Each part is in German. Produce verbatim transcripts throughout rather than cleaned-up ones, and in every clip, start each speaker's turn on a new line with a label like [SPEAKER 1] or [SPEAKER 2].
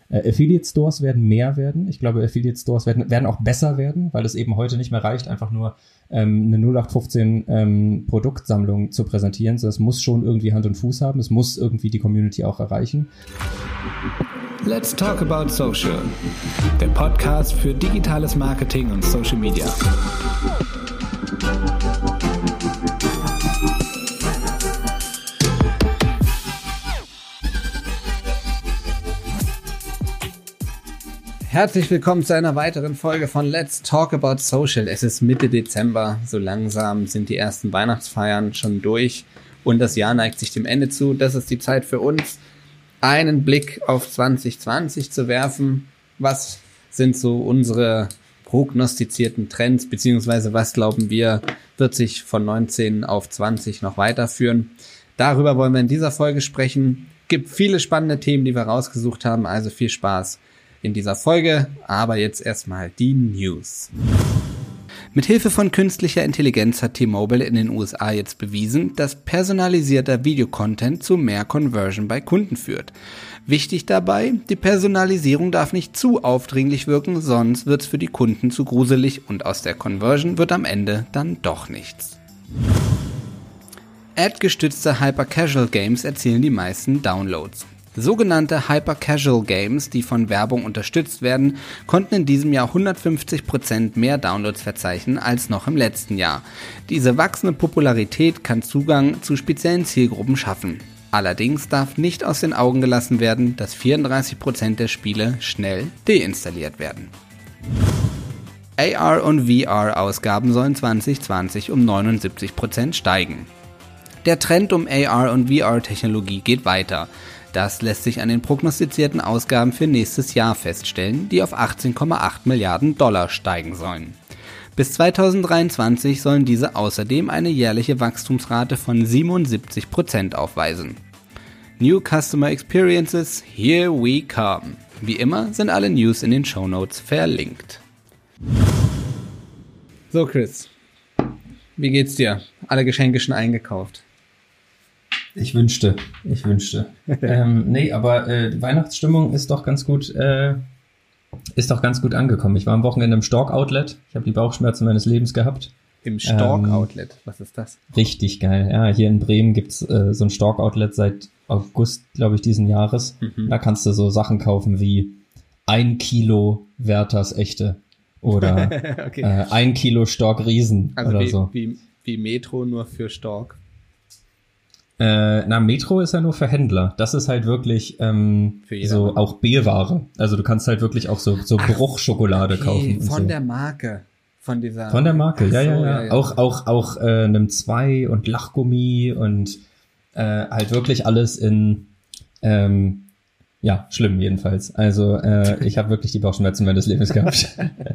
[SPEAKER 1] Äh, Affiliate Stores werden mehr werden. Ich glaube, Affiliate Stores werden, werden auch besser werden, weil es eben heute nicht mehr reicht, einfach nur ähm, eine null acht fünfzehn ähm, Produktsammlung zu präsentieren. So, das muss schon irgendwie Hand und Fuß haben. Es muss irgendwie die Community auch erreichen.
[SPEAKER 2] Let's Talk About Social, der Podcast für digitales Marketing und Social Media. Herzlich willkommen zu einer weiteren Folge von Let's Talk About Social. Es ist Mitte Dezember, so langsam sind die ersten Weihnachtsfeiern schon durch und das Jahr neigt sich dem Ende zu. Das ist die Zeit für uns, einen Blick auf zwanzig zwanzig zu werfen. Was sind so unsere prognostizierten Trends, beziehungsweise was glauben wir, wird sich von neunzehn auf zwanzig noch weiterführen? Darüber wollen wir in dieser Folge sprechen. Gibt viele spannende Themen, die wir rausgesucht haben, also viel Spaß in dieser Folge. Aber jetzt erstmal die News. Mit Hilfe von künstlicher Intelligenz hat T-Mobile in den U S A jetzt bewiesen, dass personalisierter Videocontent zu mehr Conversion bei Kunden führt. Wichtig dabei, die Personalisierung darf nicht zu aufdringlich wirken, sonst wird's für die Kunden zu gruselig und aus der Conversion wird am Ende dann doch nichts. Ad-gestützte Hyper-Casual-Games erzielen die meisten Downloads. Sogenannte Hyper-Casual-Games, die von Werbung unterstützt werden, konnten in diesem Jahr hundertfünfzig Prozent mehr Downloads verzeichnen als noch im letzten Jahr. Diese wachsende Popularität kann Zugang zu speziellen Zielgruppen schaffen. Allerdings darf nicht aus den Augen gelassen werden, dass vierunddreißig Prozent der Spiele schnell deinstalliert werden. A R- und V R-Ausgaben sollen zwanzig zwanzig um neunundsiebzig Prozent steigen. Der Trend um A R- und V R-Technologie geht weiter. Das lässt sich an den prognostizierten Ausgaben für nächstes Jahr feststellen, die auf achtzehn Komma acht Milliarden Dollar steigen sollen. Bis zweitausenddreiundzwanzig sollen diese außerdem eine jährliche Wachstumsrate von siebenundsiebzig Prozent aufweisen. New Customer Experiences, here we come. Wie immer sind alle News in den Shownotes verlinkt. So Chris, wie geht's dir? Alle Geschenke schon eingekauft?
[SPEAKER 1] Ich wünschte, ich wünschte. ähm, nee, aber äh, die Weihnachtsstimmung ist doch ganz gut, äh, ist doch ganz gut angekommen. Ich war am Wochenende im Stork-Outlet. Ich habe die Bauchschmerzen meines Lebens gehabt.
[SPEAKER 2] Im Stork-Outlet? Ähm, Was ist das?
[SPEAKER 1] Richtig geil. Ja, hier in Bremen gibt's äh, so ein Stork-Outlet seit August, glaube ich, diesen Jahres. Mhm. Da kannst du so Sachen kaufen wie ein Kilo Werthers Echte oder okay. äh, ein Kilo Stork-Riesen
[SPEAKER 2] also
[SPEAKER 1] oder
[SPEAKER 2] wie,
[SPEAKER 1] so.
[SPEAKER 2] Wie, wie Metro, nur für Stork.
[SPEAKER 1] Äh, na, Metro ist ja nur für Händler. Das ist halt wirklich ähm, so auch B-Ware. Also du kannst halt wirklich auch so so Ach, Bruchschokolade okay, kaufen. Und
[SPEAKER 2] von
[SPEAKER 1] so.
[SPEAKER 2] der Marke. Von dieser.
[SPEAKER 1] Von der Marke,
[SPEAKER 2] Ach
[SPEAKER 1] ja,
[SPEAKER 2] so,
[SPEAKER 1] ja, ja,
[SPEAKER 2] ja, ja.
[SPEAKER 1] Auch auch auch äh, einem zwei und Lachgummi und äh, halt wirklich alles in ähm, ja, schlimm jedenfalls. Also äh, ich habe wirklich die Bauchschmerzen meines Lebens gehabt.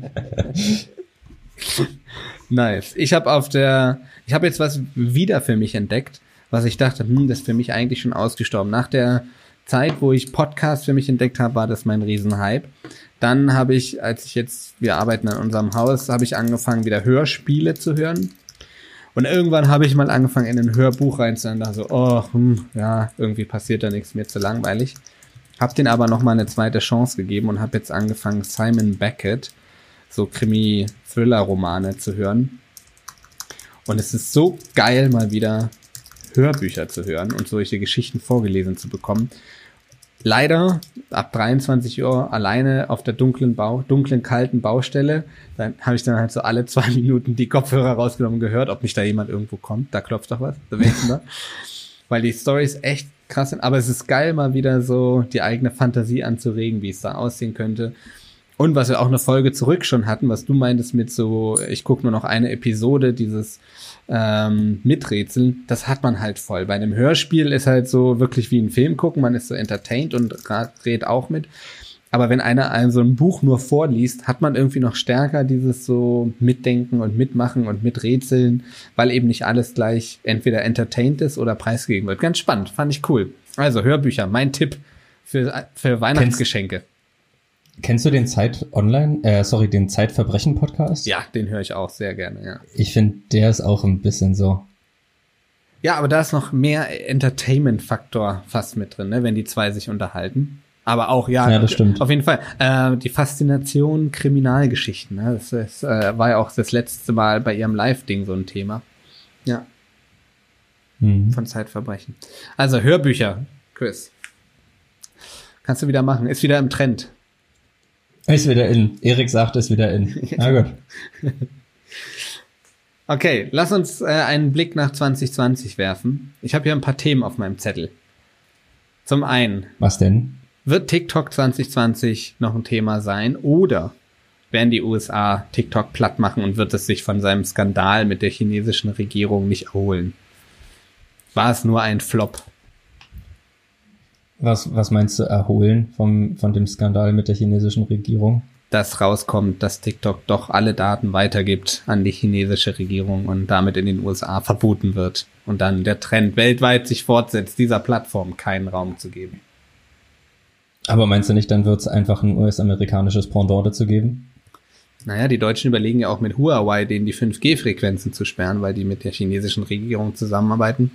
[SPEAKER 2] Nice. Ich habe auf der, ich habe jetzt was wieder für mich entdeckt, was ich dachte, hm, das ist für mich eigentlich schon ausgestorben. Nach der Zeit, wo ich Podcast für mich entdeckt habe, war das mein Riesenhype. Dann habe ich, als ich jetzt, wir arbeiten an unserem Haus, habe ich angefangen, wieder Hörspiele zu hören. Und irgendwann habe ich mal angefangen, in ein Hörbuch reinzuhören. Da so, oh, hm, ja, irgendwie passiert da nichts, mir zu langweilig. Hab den aber nochmal eine zweite Chance gegeben und habe jetzt angefangen, Simon Beckett, so Krimi-Thriller-Romane zu hören. Und es ist so geil, mal wieder Hörbücher zu hören und solche Geschichten vorgelesen zu bekommen. Leider ab dreiundzwanzig Uhr alleine auf der dunklen, Bau, dunklen, kalten Baustelle. Dann habe ich dann halt so alle zwei Minuten die Kopfhörer rausgenommen und gehört, ob nicht da jemand irgendwo kommt. Da klopft doch was. Da wenigstens da. Weil die Storys echt krass sind. Aber es ist geil, mal wieder so die eigene Fantasie anzuregen, wie es da aussehen könnte. Und was wir auch eine Folge zurück schon hatten, was du meintest mit so, ich gucke nur noch eine Episode, dieses ähm, Miträtseln, das hat man halt voll. Bei einem Hörspiel ist halt so wirklich wie ein Film gucken, man ist so entertained und redet auch mit. Aber wenn einer einem so ein Buch nur vorliest, hat man irgendwie noch stärker dieses so Mitdenken und Mitmachen und Miträtseln, weil eben nicht alles gleich entweder entertained ist oder preisgegeben wird. Ganz spannend, fand ich cool. Also Hörbücher, mein Tipp für, für Weihnachtsgeschenke.
[SPEAKER 1] Kennst, kennst du den Zeit Online, äh, sorry, den Zeitverbrechen Podcast?
[SPEAKER 2] Ja, den höre ich auch sehr gerne, ja.
[SPEAKER 1] Ich finde, der ist auch ein bisschen so.
[SPEAKER 2] Ja, aber da ist noch mehr Entertainment-Faktor fast mit drin, ne, wenn die zwei sich unterhalten. Aber auch, ja,
[SPEAKER 1] ja das stimmt.
[SPEAKER 2] Auf jeden Fall. Äh, die Faszination Kriminalgeschichten, ne? Das, das äh, war ja auch das letzte Mal bei ihrem Live-Ding so ein Thema. Ja. Mhm. Von Zeitverbrechen. Also Hörbücher, Chris. Kannst du wieder machen. Ist wieder im Trend.
[SPEAKER 1] Ist wieder in. Erik sagt, ist wieder in. Na gut.
[SPEAKER 2] Okay, lass uns äh, einen Blick nach zwanzig zwanzig werfen. Ich habe hier ein paar Themen auf meinem Zettel. Zum einen.
[SPEAKER 1] Was denn?
[SPEAKER 2] Wird TikTok zwanzig zwanzig noch ein Thema sein oder werden die U S A TikTok platt machen und wird es sich von seinem Skandal mit der chinesischen Regierung nicht erholen? War es nur ein Flop?
[SPEAKER 1] Was, was meinst du, erholen vom, von dem Skandal mit der chinesischen Regierung?
[SPEAKER 2] Dass rauskommt, dass TikTok doch alle Daten weitergibt an die chinesische Regierung und damit in den U S A verboten wird und dann der Trend weltweit sich fortsetzt, dieser Plattform keinen Raum zu geben.
[SPEAKER 1] Aber meinst du nicht, dann wird es einfach ein U S-amerikanisches Pendant dazu geben?
[SPEAKER 2] Naja, die Deutschen überlegen ja auch mit Huawei, denen die fünf G Frequenzen zu sperren, weil die mit der chinesischen Regierung zusammenarbeiten.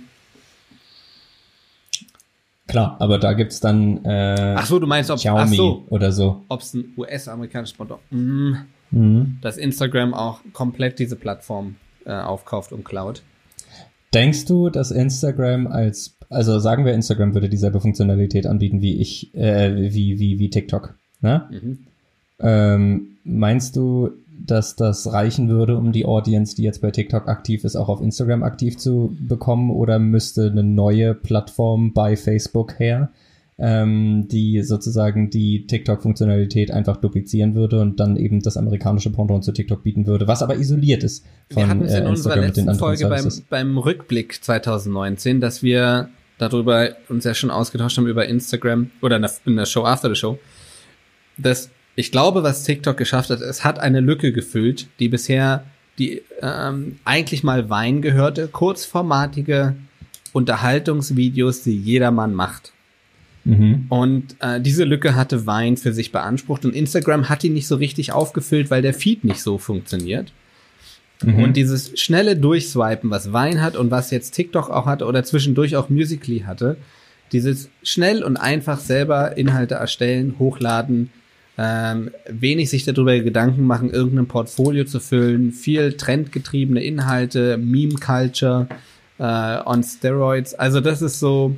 [SPEAKER 1] Klar, aber da gibt's dann äh,
[SPEAKER 2] ach so, du meinst, ob
[SPEAKER 1] Xiaomi
[SPEAKER 2] ach so,
[SPEAKER 1] oder so.
[SPEAKER 2] Ob es ein U S-amerikanisches Pendant mm,
[SPEAKER 1] mhm.
[SPEAKER 2] dass Instagram auch komplett diese Plattform äh, aufkauft und klaut.
[SPEAKER 1] Denkst du, dass Instagram als, also sagen wir, Instagram würde dieselbe Funktionalität anbieten wie ich, äh, wie, wie, wie TikTok, ne?
[SPEAKER 2] Mhm.
[SPEAKER 1] Ähm, meinst du, dass das reichen würde, um die Audience, die jetzt bei TikTok aktiv ist, auch auf Instagram aktiv zu bekommen, oder müsste eine neue Plattform bei Facebook her, ähm, die sozusagen die TikTok-Funktionalität einfach duplizieren würde und dann eben das amerikanische Pendant zu TikTok bieten würde, was aber isoliert ist von
[SPEAKER 2] wir hatten es in
[SPEAKER 1] äh,
[SPEAKER 2] unserer
[SPEAKER 1] Instagram mit den
[SPEAKER 2] letzten
[SPEAKER 1] anderen
[SPEAKER 2] Folge beim,
[SPEAKER 1] Services.
[SPEAKER 2] beim Rückblick zwanzig neunzehn, dass wir darüber uns ja schon ausgetauscht haben über Instagram oder in der, in der Show After the Show, dass ich glaube, was TikTok geschafft hat, es hat eine Lücke gefüllt, die bisher die ähm, eigentlich mal Wein gehörte, kurzformatige Unterhaltungsvideos, die jedermann macht.
[SPEAKER 1] Mhm.
[SPEAKER 2] Und äh, diese Lücke hatte Vine für sich beansprucht und Instagram hat die nicht so richtig aufgefüllt, weil der Feed nicht so funktioniert. Mhm. Und dieses schnelle Durchswipen, was Vine hat und was jetzt TikTok auch hatte oder zwischendurch auch Musical.ly hatte, dieses schnell und einfach selber Inhalte erstellen, hochladen, ähm, wenig sich darüber Gedanken machen, irgendein Portfolio zu füllen, viel trendgetriebene Inhalte, Meme-Culture äh, on Steroids. Also das ist so...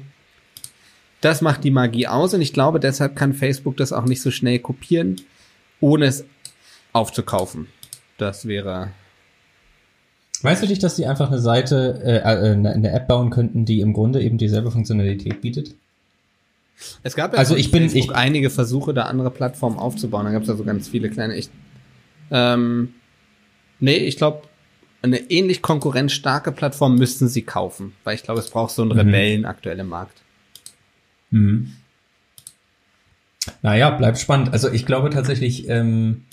[SPEAKER 2] Das macht die Magie aus und ich glaube, deshalb kann Facebook das auch nicht so schnell kopieren, ohne es aufzukaufen. Das wäre...
[SPEAKER 1] Weißt du nicht, dass die einfach eine Seite, äh, äh, eine App bauen könnten, die im Grunde eben dieselbe Funktionalität bietet?
[SPEAKER 2] Es gab ja
[SPEAKER 1] also ich bin,
[SPEAKER 2] Facebook
[SPEAKER 1] ich,
[SPEAKER 2] einige Versuche, da andere Plattformen aufzubauen. Da gab es ja so ganz viele kleine... Ich, ähm, nee, ich glaube, eine ähnlich konkurrenzstarke Plattform müssten sie kaufen, weil ich glaube, es braucht so einen Rebellen mhm. aktuell im Markt.
[SPEAKER 1] Hm. Naja, bleibt spannend. Also ich glaube tatsächlich, ähm,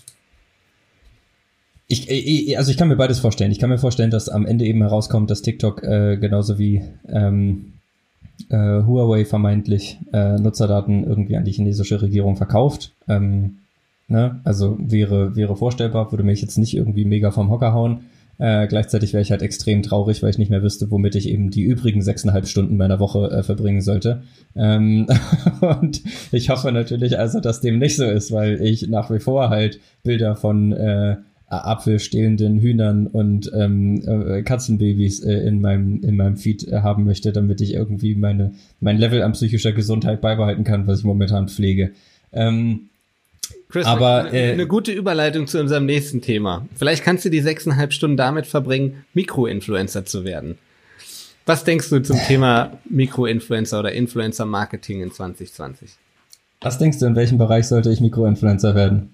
[SPEAKER 1] ich, ich, also ich kann mir beides vorstellen. Ich kann mir vorstellen, dass am Ende eben herauskommt, dass TikTok äh, genauso wie ähm, äh, Huawei vermeintlich äh, Nutzerdaten irgendwie an die chinesische Regierung verkauft. Ähm, ne? Also wäre wäre vorstellbar, würde mich jetzt nicht irgendwie mega vom Hocker hauen. Äh, gleichzeitig wäre ich halt extrem traurig, weil ich nicht mehr wüsste, womit ich eben die übrigen sechseinhalb Stunden meiner Woche äh, verbringen sollte. Ähm, und ich hoffe natürlich also, dass dem nicht so ist, weil ich nach wie vor halt Bilder von äh, apfelstehlenden Hühnern und ähm, äh, Katzenbabys äh, in meinem in meinem Feed äh, haben möchte, damit ich irgendwie meine mein Level an psychischer Gesundheit beibehalten kann, was ich momentan pflege. Ähm,
[SPEAKER 2] Chris,
[SPEAKER 1] aber
[SPEAKER 2] eine,
[SPEAKER 1] äh,
[SPEAKER 2] eine gute Überleitung zu unserem nächsten Thema. Vielleicht kannst du die sechseinhalb Stunden damit verbringen, Mikroinfluencer zu werden. Was denkst du zum Thema Mikroinfluencer oder Influencer-Marketing in zwanzig zwanzig?
[SPEAKER 1] Was denkst du, in welchem Bereich sollte ich Mikroinfluencer werden?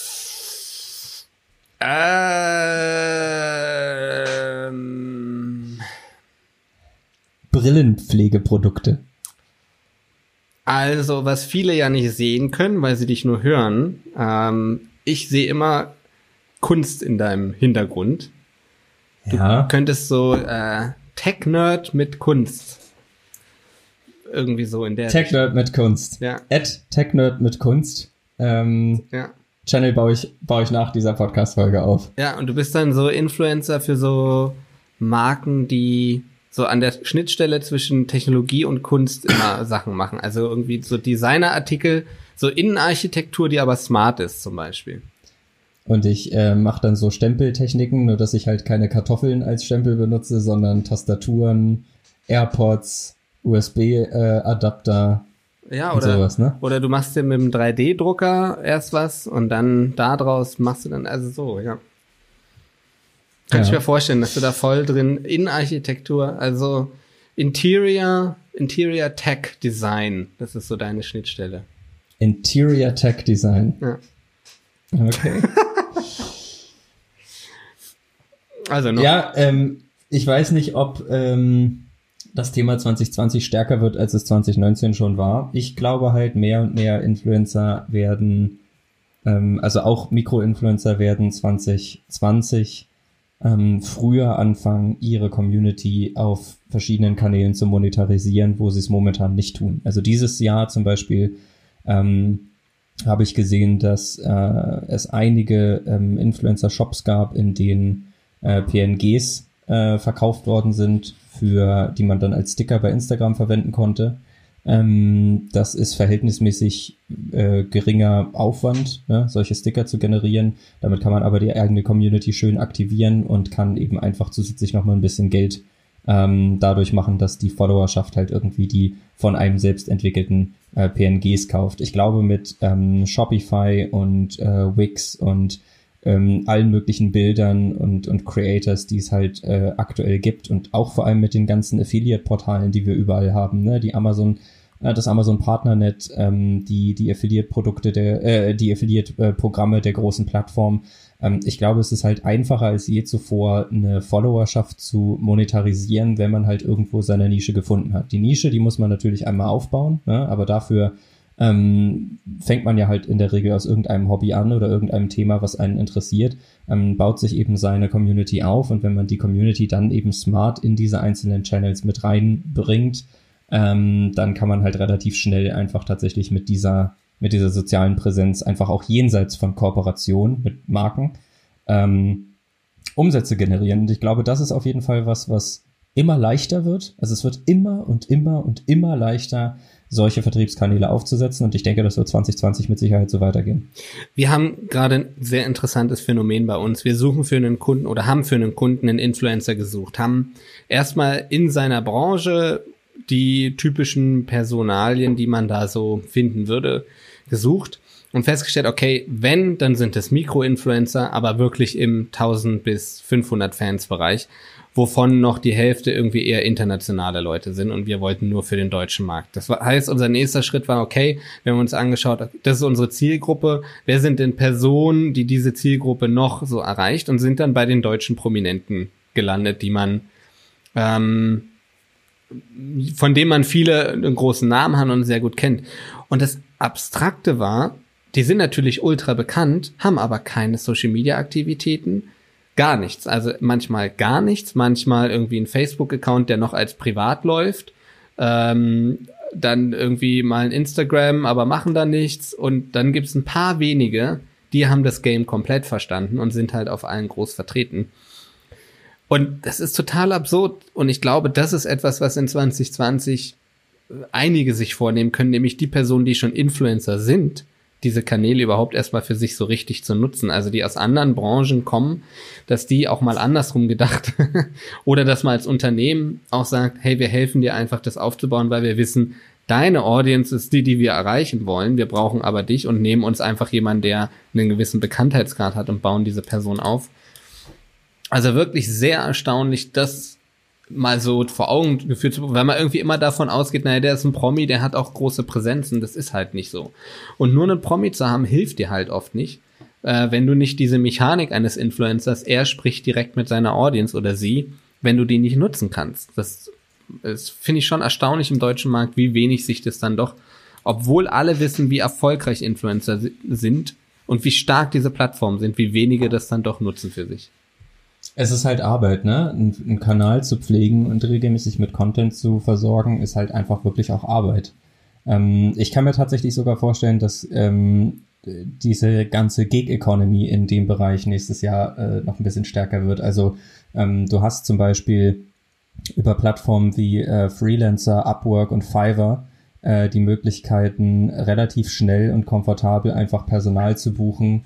[SPEAKER 2] Ähm,
[SPEAKER 1] Brillenpflegeprodukte.
[SPEAKER 2] Also, was viele ja nicht sehen können, weil sie dich nur hören, ähm, ich sehe immer Kunst in deinem Hintergrund. Du
[SPEAKER 1] ja.
[SPEAKER 2] könntest so äh, Tech-Nerd mit Kunst. Irgendwie so in der
[SPEAKER 1] Tech-Nerd mit Kunst.
[SPEAKER 2] Ja.
[SPEAKER 1] At Tech-Nerd mit Kunst. Ähm,
[SPEAKER 2] ja.
[SPEAKER 1] Channel baue ich, baue ich nach dieser Podcast-Folge auf.
[SPEAKER 2] Ja, und du bist dann so Influencer für so Marken, die so an der Schnittstelle zwischen Technologie und Kunst immer Sachen machen. Also irgendwie so Designerartikel So Innenarchitektur, die aber smart ist zum Beispiel.
[SPEAKER 1] Und ich äh, mache dann so Stempeltechniken, nur dass ich halt keine Kartoffeln als Stempel benutze, sondern Tastaturen, AirPods, U S B-Adapter
[SPEAKER 2] ja,
[SPEAKER 1] und
[SPEAKER 2] oder,
[SPEAKER 1] sowas, ne?
[SPEAKER 2] Oder du machst dir mit dem drei D Drucker erst was und dann da draus machst du dann, also so, ja. Kann ja. ich mir vorstellen, dass du da voll drin, Innenarchitektur, also Interior, Interior Tech Design, das ist so deine Schnittstelle.
[SPEAKER 1] Interior Tech Design.
[SPEAKER 2] Ja.
[SPEAKER 1] Okay.
[SPEAKER 2] Also noch.
[SPEAKER 1] Ja, ähm, ich weiß nicht, ob ähm, das Thema zwanzig zwanzig stärker wird, als es zwanzig neunzehn schon war. Ich glaube halt, mehr und mehr Influencer werden, ähm, also auch Mikroinfluencer werden zwanzig zwanzig ähm, früher anfangen, ihre Community auf verschiedenen Kanälen zu monetarisieren, wo sie es momentan nicht tun. Also dieses Jahr zum Beispiel ähm, habe ich gesehen, dass äh, es einige ähm, Influencer-Shops gab, in denen äh, P N Gs äh, verkauft worden sind, für die man dann als Sticker bei Instagram verwenden konnte. Ähm, das ist verhältnismäßig äh, geringer Aufwand, ne, solche Sticker zu generieren. Damit kann man aber die eigene Community schön aktivieren und kann eben einfach zusätzlich nochmal ein bisschen Geld ähm, dadurch machen, dass die Followerschaft halt irgendwie die von einem selbst entwickelten äh, P N Gs kauft. Ich glaube, mit ähm, Shopify und äh, Wix und ähm, allen möglichen Bildern und und Creators, die es halt äh, aktuell gibt und auch vor allem mit den ganzen Affiliate-Portalen, die wir überall haben, ne, die Amazon, äh, das Amazon Partnernet, ähm, die die Affiliate-Produkte der, äh, die Affiliate-Programme der großen Plattformen. Ähm, ich glaube, es ist halt einfacher als je zuvor, eine Followerschaft zu monetarisieren, wenn man halt irgendwo seine Nische gefunden hat. Die Nische, die muss man natürlich einmal aufbauen, ne, aber dafür ähm, fängt man ja halt in der Regel aus irgendeinem Hobby an oder irgendeinem Thema, was einen interessiert, ähm, baut sich eben seine Community auf, und wenn man die Community dann eben smart in diese einzelnen Channels mit reinbringt, ähm, dann kann man halt relativ schnell einfach tatsächlich mit dieser mit dieser sozialen Präsenz einfach auch jenseits von Kooperation mit Marken ähm, Umsätze generieren. Und ich glaube, das ist auf jeden Fall was, was immer leichter wird. Also es wird immer und immer und immer leichter, solche Vertriebskanäle aufzusetzen, und ich denke, das wird zwanzig zwanzig mit Sicherheit so weitergehen.
[SPEAKER 2] Wir haben gerade ein sehr interessantes Phänomen bei uns. Wir suchen für einen Kunden oder haben für einen Kunden einen Influencer gesucht, haben erstmal in seiner Branche die typischen Personalien, die man da so finden würde, gesucht und festgestellt, okay, wenn, dann sind es Mikroinfluencer, aber wirklich im tausend bis fünfhundert Fans Bereich, wovon noch die Hälfte irgendwie eher internationale Leute sind, und wir wollten nur für den deutschen Markt. Das heißt, unser nächster Schritt war, okay, wir haben uns angeschaut, das ist unsere Zielgruppe, wer sind denn Personen, die diese Zielgruppe noch so erreicht, und sind dann bei den deutschen Prominenten gelandet, die man ähm, von denen man viele einen großen Namen hat und sehr gut kennt. Und das Abstrakte war, die sind natürlich ultra bekannt, haben aber keine Social-Media-Aktivitäten, gar nichts. Also manchmal gar nichts, manchmal irgendwie ein Facebook-Account, der noch als privat läuft, ähm, dann irgendwie mal ein Instagram, aber machen da nichts, und dann gibt es ein paar wenige, die haben das Game komplett verstanden und sind halt auf allen groß vertreten. Und das ist total absurd, und ich glaube, das ist etwas, was in zwanzig zwanzig einige sich vornehmen können, nämlich die Personen, die schon Influencer sind, diese Kanäle überhaupt erstmal für sich so richtig zu nutzen, also die aus anderen Branchen kommen, dass die auch mal andersrum gedacht oder dass man als Unternehmen auch sagt, hey, wir helfen dir einfach, das aufzubauen, weil wir wissen, deine Audience ist die, die wir erreichen wollen, wir brauchen aber dich, und nehmen uns einfach jemanden, der einen gewissen Bekanntheitsgrad hat, und bauen diese Person auf. Also wirklich sehr erstaunlich, das mal so vor Augen geführt zu bekommen, weil man irgendwie immer davon ausgeht, naja, der ist ein Promi, der hat auch große Präsenzen, das ist halt nicht so. Und nur einen Promi zu haben, hilft dir halt oft nicht, äh, wenn du nicht diese Mechanik eines Influencers, er spricht direkt mit seiner Audience oder sie, wenn du die nicht nutzen kannst. Das, das finde ich schon erstaunlich im deutschen Markt, wie wenig sich das dann doch, obwohl alle wissen, wie erfolgreich Influencer sind und wie stark diese Plattformen sind, wie wenige das dann doch nutzen für sich.
[SPEAKER 1] Es ist halt Arbeit, ne? Ein, einen Kanal zu pflegen und regelmäßig mit Content zu versorgen, ist halt einfach wirklich auch Arbeit. Ähm, ich kann mir tatsächlich sogar vorstellen, dass ähm, diese ganze Gig-Economy in dem Bereich nächstes Jahr äh, noch ein bisschen stärker wird. Also ähm, du hast zum Beispiel über Plattformen wie äh, Freelancer, Upwork und Fiverr äh, die Möglichkeiten, relativ schnell und komfortabel einfach Personal zu buchen,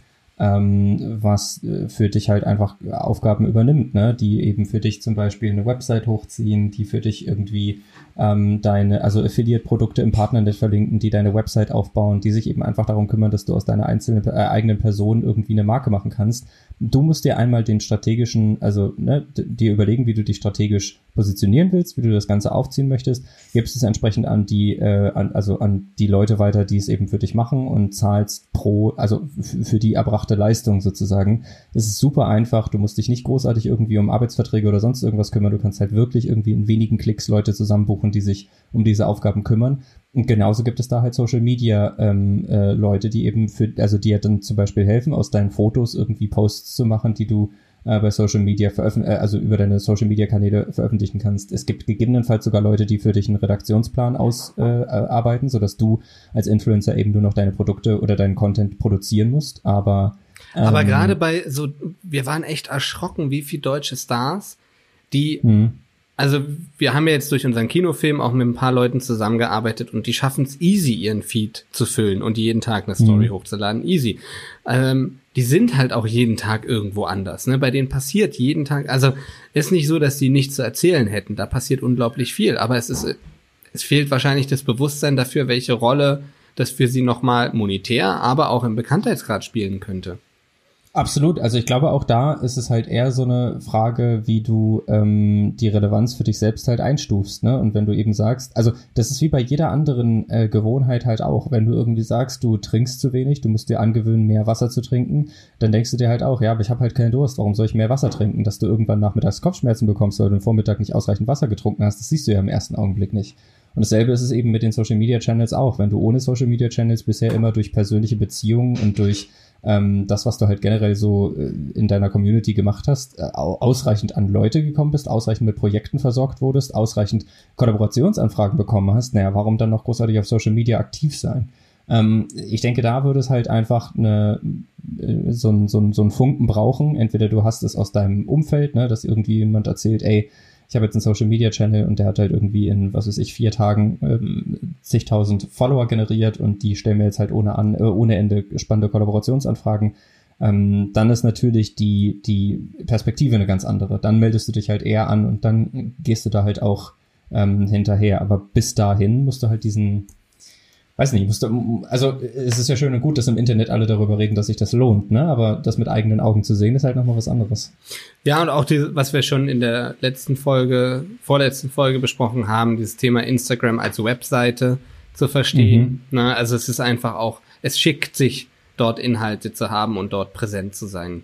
[SPEAKER 1] ähm, was für dich halt einfach Aufgaben übernimmt, ne, die eben für dich zum Beispiel eine Website hochziehen, die für dich irgendwie ähm, deine, also Affiliate-Produkte im Partnernet verlinken, die deine Website aufbauen, die sich eben einfach darum kümmern, dass du aus deiner einzelnen äh, eigenen Person irgendwie eine Marke machen kannst. Du musst dir einmal den strategischen, also ne, dir überlegen, wie du dich strategisch positionieren willst, wie du das Ganze aufziehen möchtest, gibst es entsprechend an die, äh, an, also an die Leute weiter, die es eben für dich machen und zahlst pro, also f- für die erbrachte Leistung sozusagen. Es ist super einfach, du musst dich nicht großartig irgendwie um Arbeitsverträge oder sonst irgendwas kümmern, du kannst halt wirklich irgendwie in wenigen Klicks Leute zusammenbuchen, die sich um diese Aufgaben kümmern. Und genauso gibt es da halt Social Media ähm, äh, Leute, die eben für, also dir dann zum Beispiel helfen, aus deinen Fotos irgendwie Posts zu machen, die du äh, bei Social Media veröffentlichen, äh, also über deine Social Media Kanäle veröffentlichen kannst. Es gibt gegebenenfalls sogar Leute, die für dich einen Redaktionsplan ausarbeiten, äh, sodass du als Influencer eben nur noch deine Produkte oder deinen Content produzieren musst. Aber ähm,
[SPEAKER 2] aber gerade bei so, wir waren echt erschrocken, wie viele deutsche Stars, die
[SPEAKER 1] mh.
[SPEAKER 2] Also wir haben ja jetzt durch unseren Kinofilm auch mit ein paar Leuten zusammengearbeitet und die schaffen es easy, ihren Feed zu füllen und jeden Tag eine Story mhm. hochzuladen. Easy. Ähm, die sind halt auch jeden Tag irgendwo anders. Ne? Bei denen passiert jeden Tag, also ist nicht so, dass die nichts zu erzählen hätten. Da passiert unglaublich viel. Aber es ist, es fehlt wahrscheinlich das Bewusstsein dafür, welche Rolle das für sie nochmal monetär, aber auch im Bekanntheitsgrad spielen könnte.
[SPEAKER 1] Absolut, also ich glaube auch da ist es halt eher so eine Frage, wie du ähm, die Relevanz für dich selbst halt einstufst, ne? Und wenn du eben sagst, also das ist wie bei jeder anderen äh, Gewohnheit halt auch, wenn du irgendwie sagst, du trinkst zu wenig, du musst dir angewöhnen, mehr Wasser zu trinken, dann denkst du dir halt auch, ja, aber ich habe halt keinen Durst, warum soll ich mehr Wasser trinken? Dass du irgendwann nachmittags Kopfschmerzen bekommst, weil du am Vormittag nicht ausreichend Wasser getrunken hast, das siehst du ja im ersten Augenblick nicht. Und dasselbe ist es eben mit den Social Media Channels auch, wenn du ohne Social Media Channels bisher immer durch persönliche Beziehungen und durch ähm, das, was du halt generell so äh, in deiner Community gemacht hast, äh, ausreichend an Leute gekommen bist, ausreichend mit Projekten versorgt wurdest, ausreichend Kollaborationsanfragen bekommen hast, naja, warum dann noch großartig auf Social Media aktiv sein? Ähm, ich denke, da würde es halt einfach eine, äh, so ein so ein so ein Funken brauchen. Entweder du hast es aus deinem Umfeld, ne, dass irgendwie jemand erzählt, ey, ich habe jetzt einen Social-Media-Channel und der hat halt irgendwie in, was weiß ich, vier Tagen ähm, zigtausend Follower generiert und die stellen mir jetzt halt ohne an, äh, ohne Ende spannende Kollaborationsanfragen. Ähm, dann ist natürlich die die Perspektive eine ganz andere. Dann meldest du dich halt eher an und dann gehst du da halt auch ähm, hinterher. Aber bis dahin musst du halt diesen, weiß nicht, musst du, also es ist ja schön und gut, dass im Internet alle darüber reden, dass sich das lohnt, ne? Aber das mit eigenen Augen zu sehen, ist halt nochmal was anderes.
[SPEAKER 2] Ja, und auch die, was wir schon in der letzten Folge, vorletzten Folge besprochen haben, dieses Thema Instagram als Webseite zu verstehen. Mhm. Ne? Also es ist einfach auch, es schickt sich, dort Inhalte zu haben und dort präsent zu sein.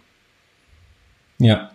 [SPEAKER 1] Ja.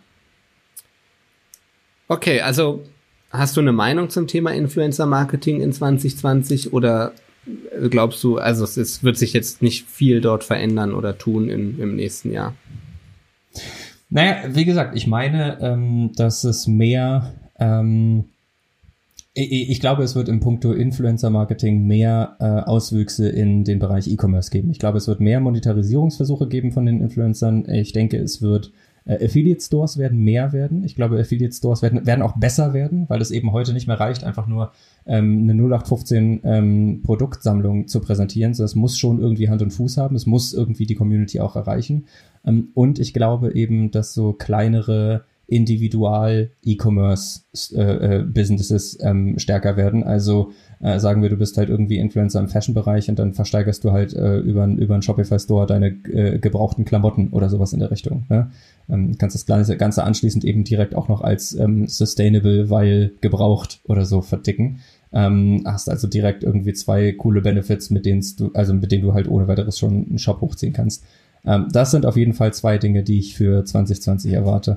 [SPEAKER 2] Okay, also hast du eine Meinung zum Thema Influencer-Marketing in zwanzig zwanzig oder glaubst du, also es ist, wird sich jetzt nicht viel dort verändern oder tun im, im nächsten Jahr?
[SPEAKER 1] Naja, wie gesagt, ich meine, ähm, dass es mehr, ähm, ich, ich glaube, es wird im Puncto Influencer-Marketing mehr äh, Auswüchse in den Bereich E-Commerce geben. Ich glaube, es wird mehr Monetarisierungsversuche geben von den Influencern. Ich denke, es wird Äh, Affiliate Stores werden mehr werden. Ich glaube, Affiliate Stores werden, werden auch besser werden, weil es eben heute nicht mehr reicht, einfach nur ähm, eine null acht fünfzehn ähm, Produktsammlung zu präsentieren. So, das muss schon irgendwie Hand und Fuß haben. Es muss irgendwie die Community auch erreichen. Ähm, und ich glaube eben, dass so kleinere Individual-E-Commerce-Businesses äh, ähm, stärker werden. Also äh, sagen wir, du bist halt irgendwie Influencer im Fashion-Bereich und dann versteigerst du halt äh, über über einen Shopify-Store deine äh, gebrauchten Klamotten oder sowas in der Richtung. Ne? Ähm, kannst das Ganze, Ganze anschließend eben direkt auch noch als ähm, sustainable, weil gebraucht oder so verticken. Ähm, hast also direkt irgendwie zwei coole Benefits, mit denen du, also mit denen du halt ohne weiteres schon einen Shop hochziehen kannst. Ähm, das sind auf jeden Fall zwei Dinge, die ich für zwanzig zwanzig erwarte.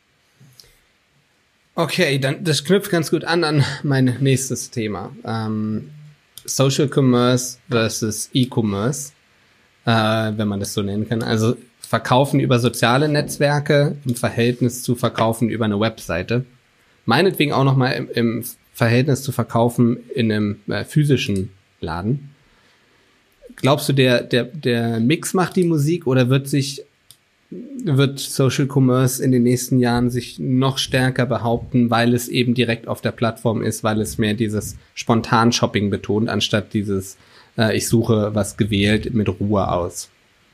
[SPEAKER 2] Okay, dann das knüpft ganz gut an an mein nächstes Thema. Ähm, Social Commerce versus E-Commerce, äh, wenn man das so nennen kann. Also Verkaufen über soziale Netzwerke im Verhältnis zu Verkaufen über eine Webseite. Meinetwegen auch nochmal im, im Verhältnis zu Verkaufen in einem äh, physischen Laden. Glaubst du, der, der, der Mix macht die Musik oder wird sich wird Social Commerce in den nächsten Jahren sich noch stärker behaupten, weil es eben direkt auf der Plattform ist, weil es mehr dieses Spontan-Shopping betont, anstatt dieses äh, ich suche was gewählt mit Ruhe aus.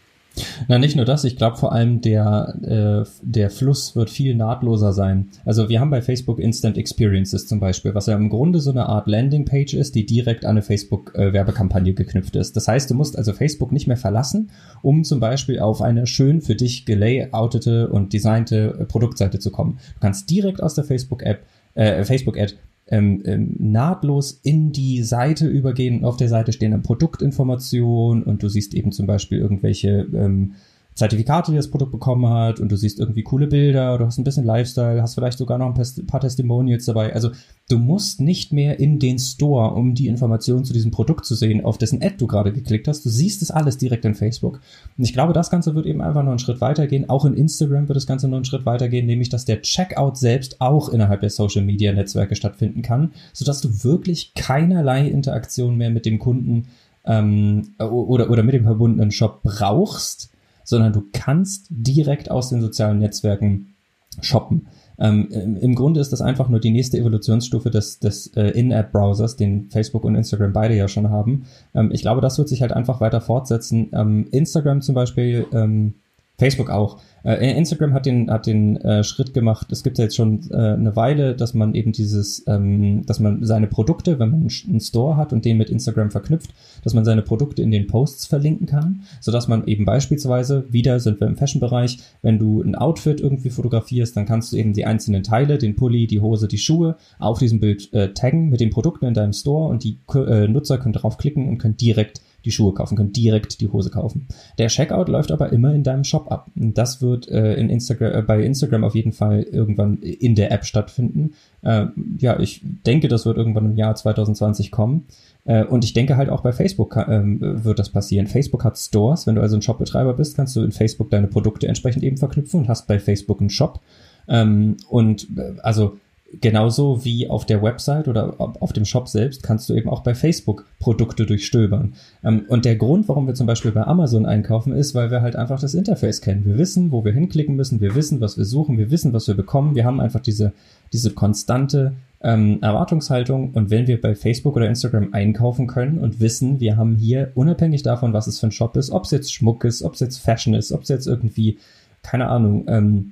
[SPEAKER 1] Na, nicht nur das, ich glaube vor allem der äh, der Fluss wird viel nahtloser sein. Also wir haben bei Facebook Instant Experiences zum Beispiel, was ja im Grunde so eine Art Landingpage ist, die direkt an eine Facebook-Werbekampagne äh, geknüpft ist. Das heißt, du musst also Facebook nicht mehr verlassen, um zum Beispiel auf eine schön für dich gelayoutete und designte äh, Produktseite zu kommen. Du kannst direkt aus der Facebook-App, äh, Facebook-Ad Ähm, ähm, nahtlos in die Seite übergehen. Auf der Seite stehen dann Produktinformationen und du siehst eben zum Beispiel irgendwelche ähm, Zertifikate, die das Produkt bekommen hat, und du siehst irgendwie coole Bilder, du hast ein bisschen Lifestyle, hast vielleicht sogar noch ein paar Testimonials dabei. Also du musst nicht mehr in den Store, um die Informationen zu diesem Produkt zu sehen, auf dessen Ad du gerade geklickt hast. Du siehst es alles direkt in Facebook. Und ich glaube, das Ganze wird eben einfach noch einen Schritt weitergehen. Auch in Instagram wird das Ganze noch einen Schritt weitergehen, nämlich dass der Checkout selbst auch innerhalb der Social-Media-Netzwerke stattfinden kann, sodass du wirklich keinerlei Interaktion mehr mit dem Kunden ähm, oder, oder mit dem verbundenen Shop brauchst, sondern du kannst direkt aus den sozialen Netzwerken shoppen. Ähm, im Grunde ist das einfach nur die nächste Evolutionsstufe des, des äh, In-App-Browsers, den Facebook und Instagram beide ja schon haben. Ähm, ich glaube, das wird sich halt einfach weiter fortsetzen. Ähm, Instagram zum Beispiel, ähm, Facebook auch. Äh, Instagram hat den hat den äh, Schritt gemacht. Es gibt ja jetzt schon äh, eine Weile, dass man eben dieses, ähm, dass man seine Produkte, wenn man einen Store hat und den mit Instagram verknüpft, dass man seine Produkte in den Posts verlinken kann, sodass man eben beispielsweise, wieder sind wir im Fashion-Bereich, wenn du ein Outfit irgendwie fotografierst, dann kannst du eben die einzelnen Teile, den Pulli, die Hose, die Schuhe, auf diesem Bild äh, taggen mit den Produkten in deinem Store, und die äh, Nutzer können darauf klicken und können direkt die Schuhe kaufen, können direkt die Hose kaufen. Der Checkout läuft aber immer in deinem Shop ab. Das wird äh, in Instagram, äh, bei Instagram auf jeden Fall irgendwann in der App stattfinden. Äh, ja, ich denke, das wird irgendwann im Jahr zwanzig zwanzig kommen. Äh, und ich denke halt auch bei Facebook äh, wird das passieren. Facebook hat Stores. Wenn du also ein Shopbetreiber bist, kannst du in Facebook deine Produkte entsprechend eben verknüpfen und hast bei Facebook einen Shop. Ähm, und äh, also genauso wie auf der Website oder auf dem Shop selbst kannst du eben auch bei Facebook Produkte durchstöbern. Und der Grund, warum wir zum Beispiel bei Amazon einkaufen, ist, weil wir halt einfach das Interface kennen. Wir wissen, wo wir hinklicken müssen, wir wissen, was wir suchen, wir wissen, was wir bekommen. Wir haben einfach diese, diese konstante ähm, Erwartungshaltung. Und wenn wir bei Facebook oder Instagram einkaufen können und wissen, wir haben hier, unabhängig davon, was es für ein Shop ist, ob es jetzt Schmuck ist, ob es jetzt Fashion ist, ob es jetzt irgendwie, keine Ahnung, ähm,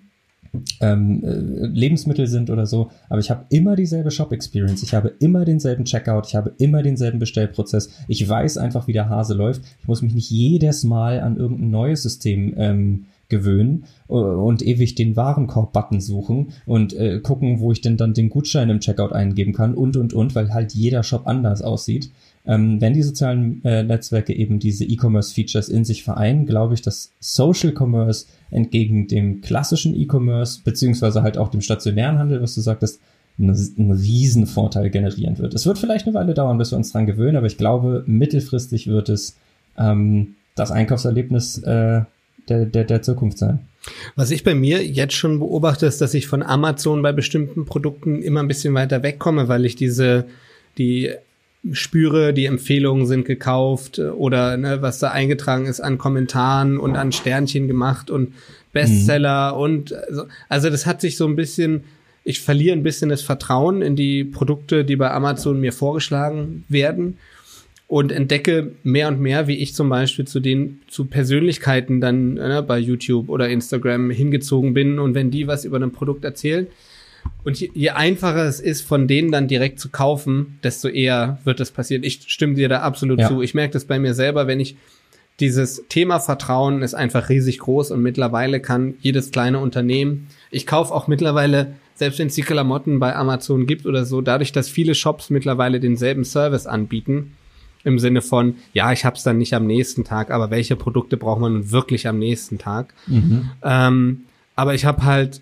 [SPEAKER 1] Ähm, äh, Lebensmittel sind oder so, aber ich habe immer dieselbe Shop-Experience, ich habe immer denselben Checkout, ich habe immer denselben Bestellprozess, ich weiß einfach, wie der Hase läuft, ich muss mich nicht jedes Mal an irgendein neues System ähm, gewöhnen und ewig den Warenkorb-Button suchen und äh, gucken, wo ich denn dann den Gutschein im Checkout eingeben kann und, und, und, weil halt jeder Shop anders aussieht. Ähm, wenn die sozialen äh, Netzwerke eben diese E-Commerce-Features in sich vereinen, glaube ich, dass Social Commerce entgegen dem klassischen E-Commerce, beziehungsweise halt auch dem stationären Handel, was du sagtest, einen, einen riesen Vorteil generieren wird. Es wird vielleicht eine Weile dauern, bis wir uns dran gewöhnen, aber ich glaube, mittelfristig wird es ähm, das Einkaufserlebnis äh, der, der, der Zukunft sein.
[SPEAKER 2] Was ich bei mir jetzt schon beobachte, ist, dass ich von Amazon bei bestimmten Produkten immer ein bisschen weiter wegkomme, weil ich diese, die spüre, die Empfehlungen sind gekauft oder ne, was da eingetragen ist an Kommentaren und an Sternchen gemacht und Bestseller mhm. und also, also das hat sich so ein bisschen, ich verliere ein bisschen das Vertrauen in die Produkte, die bei Amazon mir vorgeschlagen werden und entdecke mehr und mehr, wie ich zum Beispiel zu den zu Persönlichkeiten dann ne, bei YouTube oder Instagram hingezogen bin, und wenn die was über ein Produkt erzählen, und je, je einfacher es ist, von denen dann direkt zu kaufen, desto eher wird das passieren. Ich stimme dir da absolut ja. zu. Ich merke das bei mir selber, wenn ich dieses Thema Vertrauen ist einfach riesig groß, und mittlerweile kann jedes kleine Unternehmen, ich kaufe auch mittlerweile, selbst wenn es die Klamotten bei Amazon gibt oder so, dadurch, dass viele Shops mittlerweile denselben Service anbieten, im Sinne von, ja, ich hab's dann nicht am nächsten Tag, aber welche Produkte braucht man nun wirklich am nächsten Tag? Mhm. Ähm, aber ich habe halt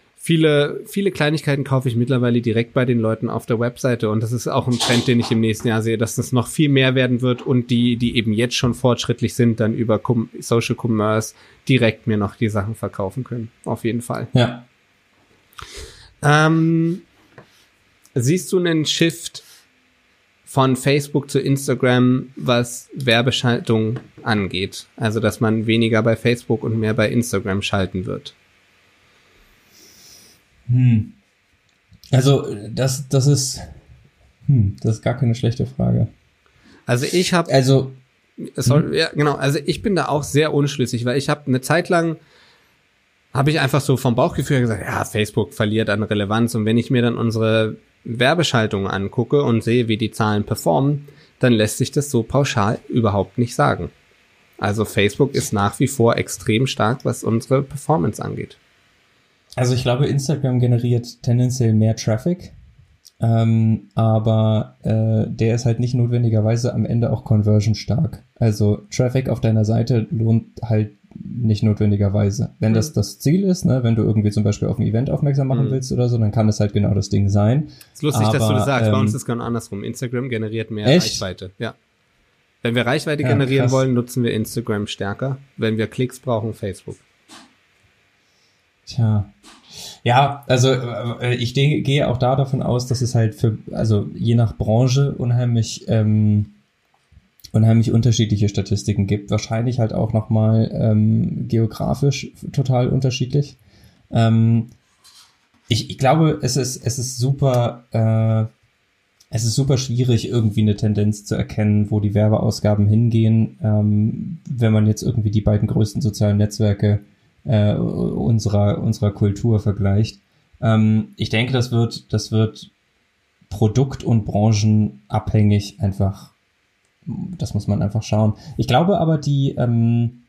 [SPEAKER 2] Viele, viele Kleinigkeiten kaufe ich mittlerweile direkt bei den Leuten auf der Webseite, und das ist auch ein Trend, den ich im nächsten Jahr sehe, dass das noch viel mehr werden wird, und die, die eben jetzt schon fortschrittlich sind, dann über Com- Social Commerce direkt mir noch die Sachen verkaufen können. Auf jeden Fall.
[SPEAKER 1] Ja.
[SPEAKER 2] Ähm, siehst du einen Shift von Facebook zu Instagram, was Werbeschaltung angeht. Also, dass man weniger bei Facebook und mehr bei Instagram schalten wird.
[SPEAKER 1] Hm. Also, das, das ist, hm, das ist gar keine schlechte Frage.
[SPEAKER 2] Also, ich habe,
[SPEAKER 1] also,
[SPEAKER 2] soll, hm. ja, genau, also ich bin da auch sehr unschlüssig, weil ich habe eine Zeit lang, habe ich einfach so vom Bauchgefühl her gesagt, ja, Facebook verliert an Relevanz, und wenn ich mir dann unsere Werbeschaltungen angucke und sehe, wie die Zahlen performen, dann lässt sich das so pauschal überhaupt nicht sagen. Also Facebook ist nach wie vor extrem stark, was unsere Performance angeht.
[SPEAKER 1] Also ich glaube, Instagram generiert tendenziell mehr Traffic, ähm, aber äh, der ist halt nicht notwendigerweise am Ende auch conversion stark. Also Traffic auf deiner Seite lohnt halt nicht notwendigerweise. Wenn mhm. das das Ziel ist, ne, wenn du irgendwie zum Beispiel auf ein Event aufmerksam machen mhm. willst oder so, dann kann das halt genau das Ding sein.
[SPEAKER 2] Ist lustig, aber, dass du das sagst.
[SPEAKER 1] Ähm,
[SPEAKER 2] Bei uns ist es genau andersrum. Instagram generiert mehr
[SPEAKER 1] echt?
[SPEAKER 2] Reichweite. Ja. Wenn wir Reichweite
[SPEAKER 1] ja,
[SPEAKER 2] generieren
[SPEAKER 1] krass.
[SPEAKER 2] wollen, nutzen wir Instagram stärker. Wenn wir Klicks brauchen, Facebook.
[SPEAKER 1] Tja. Ja, also äh, ich de- gehe auch da davon aus, dass es halt für, also je nach Branche unheimlich ähm, unheimlich unterschiedliche Statistiken gibt. Wahrscheinlich halt auch nochmal ähm, geografisch total unterschiedlich. Ähm, ich, ich glaube, es ist, es ist super, äh, es ist super schwierig, irgendwie eine Tendenz zu erkennen, wo die Werbeausgaben hingehen, ähm, wenn man jetzt irgendwie die beiden größten sozialen Netzwerke äh, unserer, unserer Kultur vergleicht. Ähm, ich denke, das wird, das wird produkt- und branchenabhängig einfach. Das muss man einfach schauen. Ich glaube aber, die, ähm,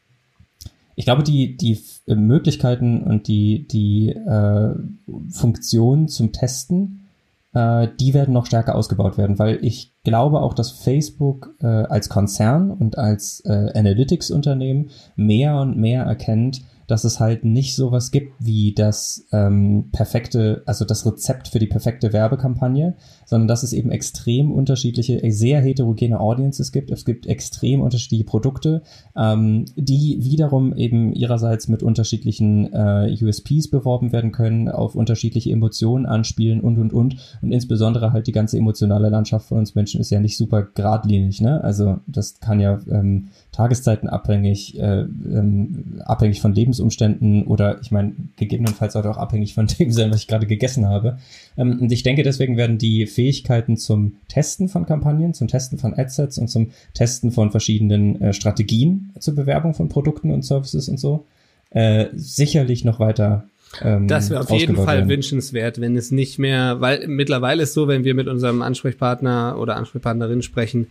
[SPEAKER 1] ich glaube, die, die Möglichkeiten und die, die äh, Funktionen zum Testen, äh, die werden noch stärker ausgebaut werden, weil ich glaube auch, dass Facebook äh, als Konzern und als äh, Analytics-Unternehmen mehr und mehr erkennt, dass es halt nicht sowas gibt wie das ähm, perfekte, also das Rezept für die perfekte Werbekampagne, sondern dass es eben extrem unterschiedliche, sehr heterogene Audiences gibt. Es gibt extrem unterschiedliche Produkte, ähm, die wiederum eben ihrerseits mit unterschiedlichen äh, U S Ps beworben werden können, auf unterschiedliche Emotionen anspielen und, und, und. Und insbesondere halt die ganze emotionale Landschaft von uns Menschen ist ja nicht super geradlinig, ne? Also das kann ja ähm, Tageszeiten abhängig, äh, ähm, abhängig von Lebensumständen oder ich meine, gegebenenfalls auch abhängig von dem sein, was ich gerade gegessen habe. Ähm, und ich denke, deswegen werden die Fähigkeiten zum Testen von Kampagnen, zum Testen von Adsets und zum Testen von verschiedenen äh, Strategien zur Bewerbung von Produkten und Services und so äh, sicherlich noch weiter ähm,
[SPEAKER 2] das wäre auf jeden Fall werden. Wünschenswert, wenn es nicht mehr, weil mittlerweile ist so, wenn wir mit unserem Ansprechpartner oder Ansprechpartnerin sprechen,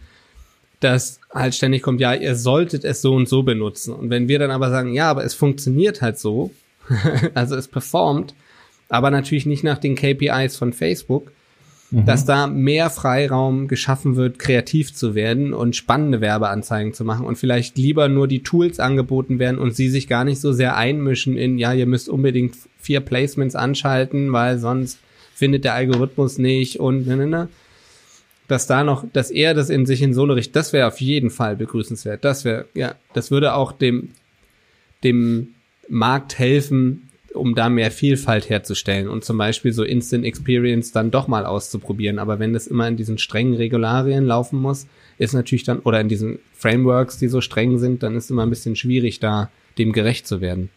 [SPEAKER 2] dass halt ständig kommt, ja, ihr solltet es so und so benutzen. Und wenn wir dann aber sagen, ja, aber es funktioniert halt so, also es performt, aber natürlich nicht nach den K P Is von Facebook, mhm. dass da mehr Freiraum geschaffen wird, kreativ zu werden und spannende Werbeanzeigen zu machen und vielleicht lieber nur die Tools angeboten werden und sie sich gar nicht so sehr einmischen in, ja, ihr müsst unbedingt vier Placements anschalten, weil sonst findet der Algorithmus nicht und ne, ne, ne. Dass da noch, dass er das in sich in so eine Richtung, das wäre auf jeden Fall begrüßenswert. Das wäre, ja, das würde auch dem, dem Markt helfen, um da mehr Vielfalt herzustellen und zum Beispiel so Instant Experience dann doch mal auszuprobieren. Aber wenn das immer in diesen strengen Regularien laufen muss, ist natürlich dann, oder in diesen Frameworks, die so streng sind, dann ist immer ein bisschen schwierig, da dem gerecht zu werden.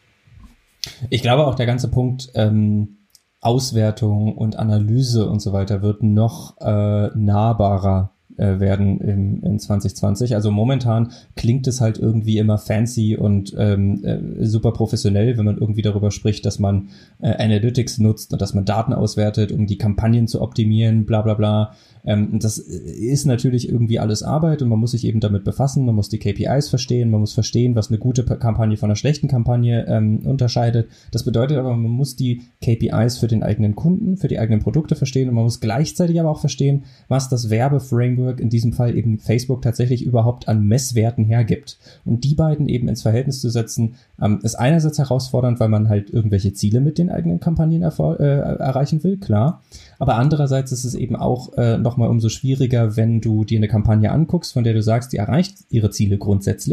[SPEAKER 1] Ich glaube auch der ganze Punkt, ähm Auswertung und Analyse und so weiter wird noch äh, nahbarer äh, werden im, in zwanzig zwanzig. Also momentan klingt es halt irgendwie immer fancy und ähm, äh, super professionell, wenn man irgendwie darüber spricht, dass man äh, Analytics nutzt und dass man Daten auswertet, um die Kampagnen zu optimieren, bla bla bla. Ähm, das ist natürlich irgendwie alles Arbeit und man muss sich eben damit befassen, man muss die K P Is verstehen, man muss verstehen, was eine gute Kampagne von einer schlechten Kampagne ähm, unterscheidet. Das bedeutet aber, man muss die K P Is für den eigenen Kunden, für die eigenen Produkte verstehen und man muss gleichzeitig aber auch verstehen, was das Werbeframework, in diesem Fall eben Facebook, tatsächlich überhaupt an Messwerten hergibt. Und die beiden eben ins Verhältnis zu setzen, ähm, ist einerseits herausfordernd, weil man halt irgendwelche Ziele mit den eigenen Kampagnen erfor- äh, erreichen will, klar. Aber andererseits ist es eben auch äh, noch mal umso schwieriger, wenn du dir eine Kampagne anguckst, von der du sagst, die erreicht ihre Ziele grundsätzlich,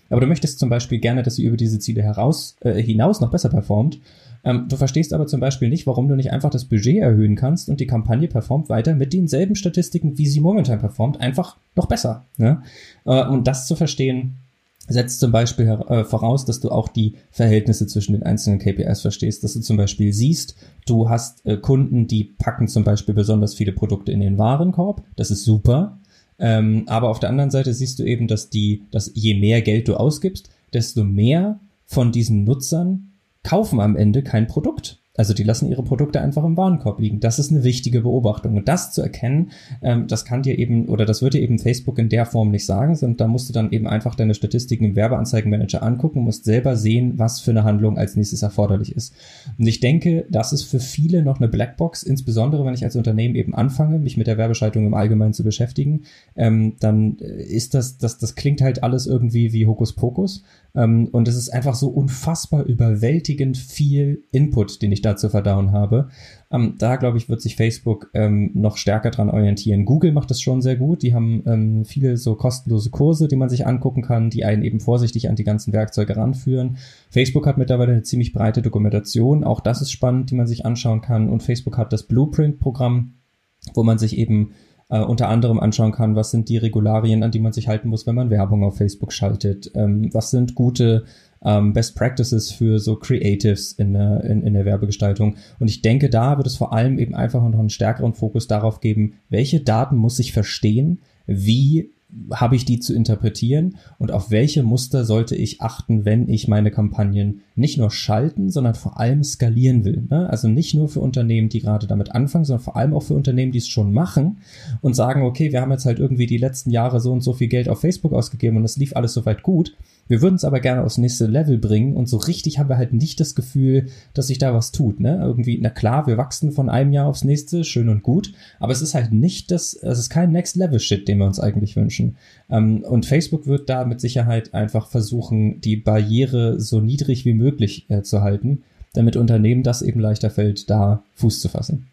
[SPEAKER 1] aber du möchtest zum Beispiel gerne, dass sie über diese Ziele heraus, äh, hinaus noch besser performt. Ähm, du verstehst aber zum Beispiel nicht, warum du nicht einfach das Budget erhöhen kannst und die Kampagne performt weiter mit denselben Statistiken, wie sie momentan performt, einfach noch besser. Ne? Äh, und das zu verstehen, setzt zum Beispiel äh, voraus, dass du auch die Verhältnisse zwischen den einzelnen K P Is verstehst, dass du zum Beispiel siehst, du hast äh, Kunden, die packen zum Beispiel besonders viele Produkte in den Warenkorb, das ist super, ähm, aber auf der anderen Seite siehst du eben, dass die, dass je mehr Geld du ausgibst, desto mehr von diesen Nutzern kaufen am Ende kein Produkt. Also die lassen ihre Produkte einfach im Warenkorb liegen. Das ist eine wichtige Beobachtung. Und das zu erkennen, ähm, das kann dir eben, oder das wird dir eben Facebook in der Form nicht sagen, sondern da musst du dann eben einfach deine Statistiken im Werbeanzeigenmanager angucken, musst selber sehen, was für eine Handlung als nächstes erforderlich ist. Und ich denke, das ist für viele noch eine Blackbox, insbesondere wenn ich als Unternehmen eben anfange, mich mit der Werbeschaltung im Allgemeinen zu beschäftigen, ähm, dann ist das, das, das klingt halt alles irgendwie wie Hokuspokus. Um, und es ist einfach so unfassbar überwältigend viel Input, den ich da zu verdauen habe. Um, da, glaube ich, wird sich Facebook ähm, noch stärker dran orientieren. Google macht das schon sehr gut. Die haben ähm, viele so kostenlose Kurse, die man sich angucken kann, die einen eben vorsichtig an die ganzen Werkzeuge ranführen. Facebook hat mittlerweile eine ziemlich breite Dokumentation. Auch das ist spannend, die man sich anschauen kann. Und Facebook hat das Blueprint-Programm, wo man sich eben Uh, unter anderem anschauen kann, was sind die Regularien, an die man sich halten muss, wenn man Werbung auf Facebook schaltet, ähm, was sind gute ähm, Best Practices für so Creatives in der, in, in der Werbegestaltung. Und ich denke, da wird es vor allem eben einfach noch einen stärkeren Fokus darauf geben, welche Daten muss ich verstehen, wie habe ich die zu interpretieren und auf welche Muster sollte ich achten, wenn ich meine Kampagnen nicht nur schalten, sondern vor allem skalieren will. Ne? Also nicht nur für Unternehmen, die gerade damit anfangen, sondern vor allem auch für Unternehmen, die es schon machen und sagen, okay, wir haben jetzt halt irgendwie die letzten Jahre so und so viel Geld auf Facebook ausgegeben und es lief alles soweit gut. Wir würden es aber gerne aufs nächste Level bringen und so richtig haben wir halt nicht das Gefühl, dass sich da was tut. Ne? Irgendwie, na klar, wir wachsen von einem Jahr aufs nächste, schön und gut, aber es ist halt nicht das, es ist kein Next-Level-Shit, den wir uns eigentlich wünschen. Um, und Facebook wird da mit Sicherheit einfach versuchen, die Barriere so niedrig wie möglich äh, zu halten, damit Unternehmen das eben leichter fällt, da Fuß zu fassen.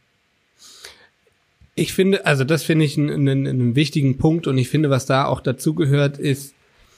[SPEAKER 2] Ich finde, also das finde ich einen, einen, einen wichtigen Punkt und ich finde, was da auch dazu gehört, ist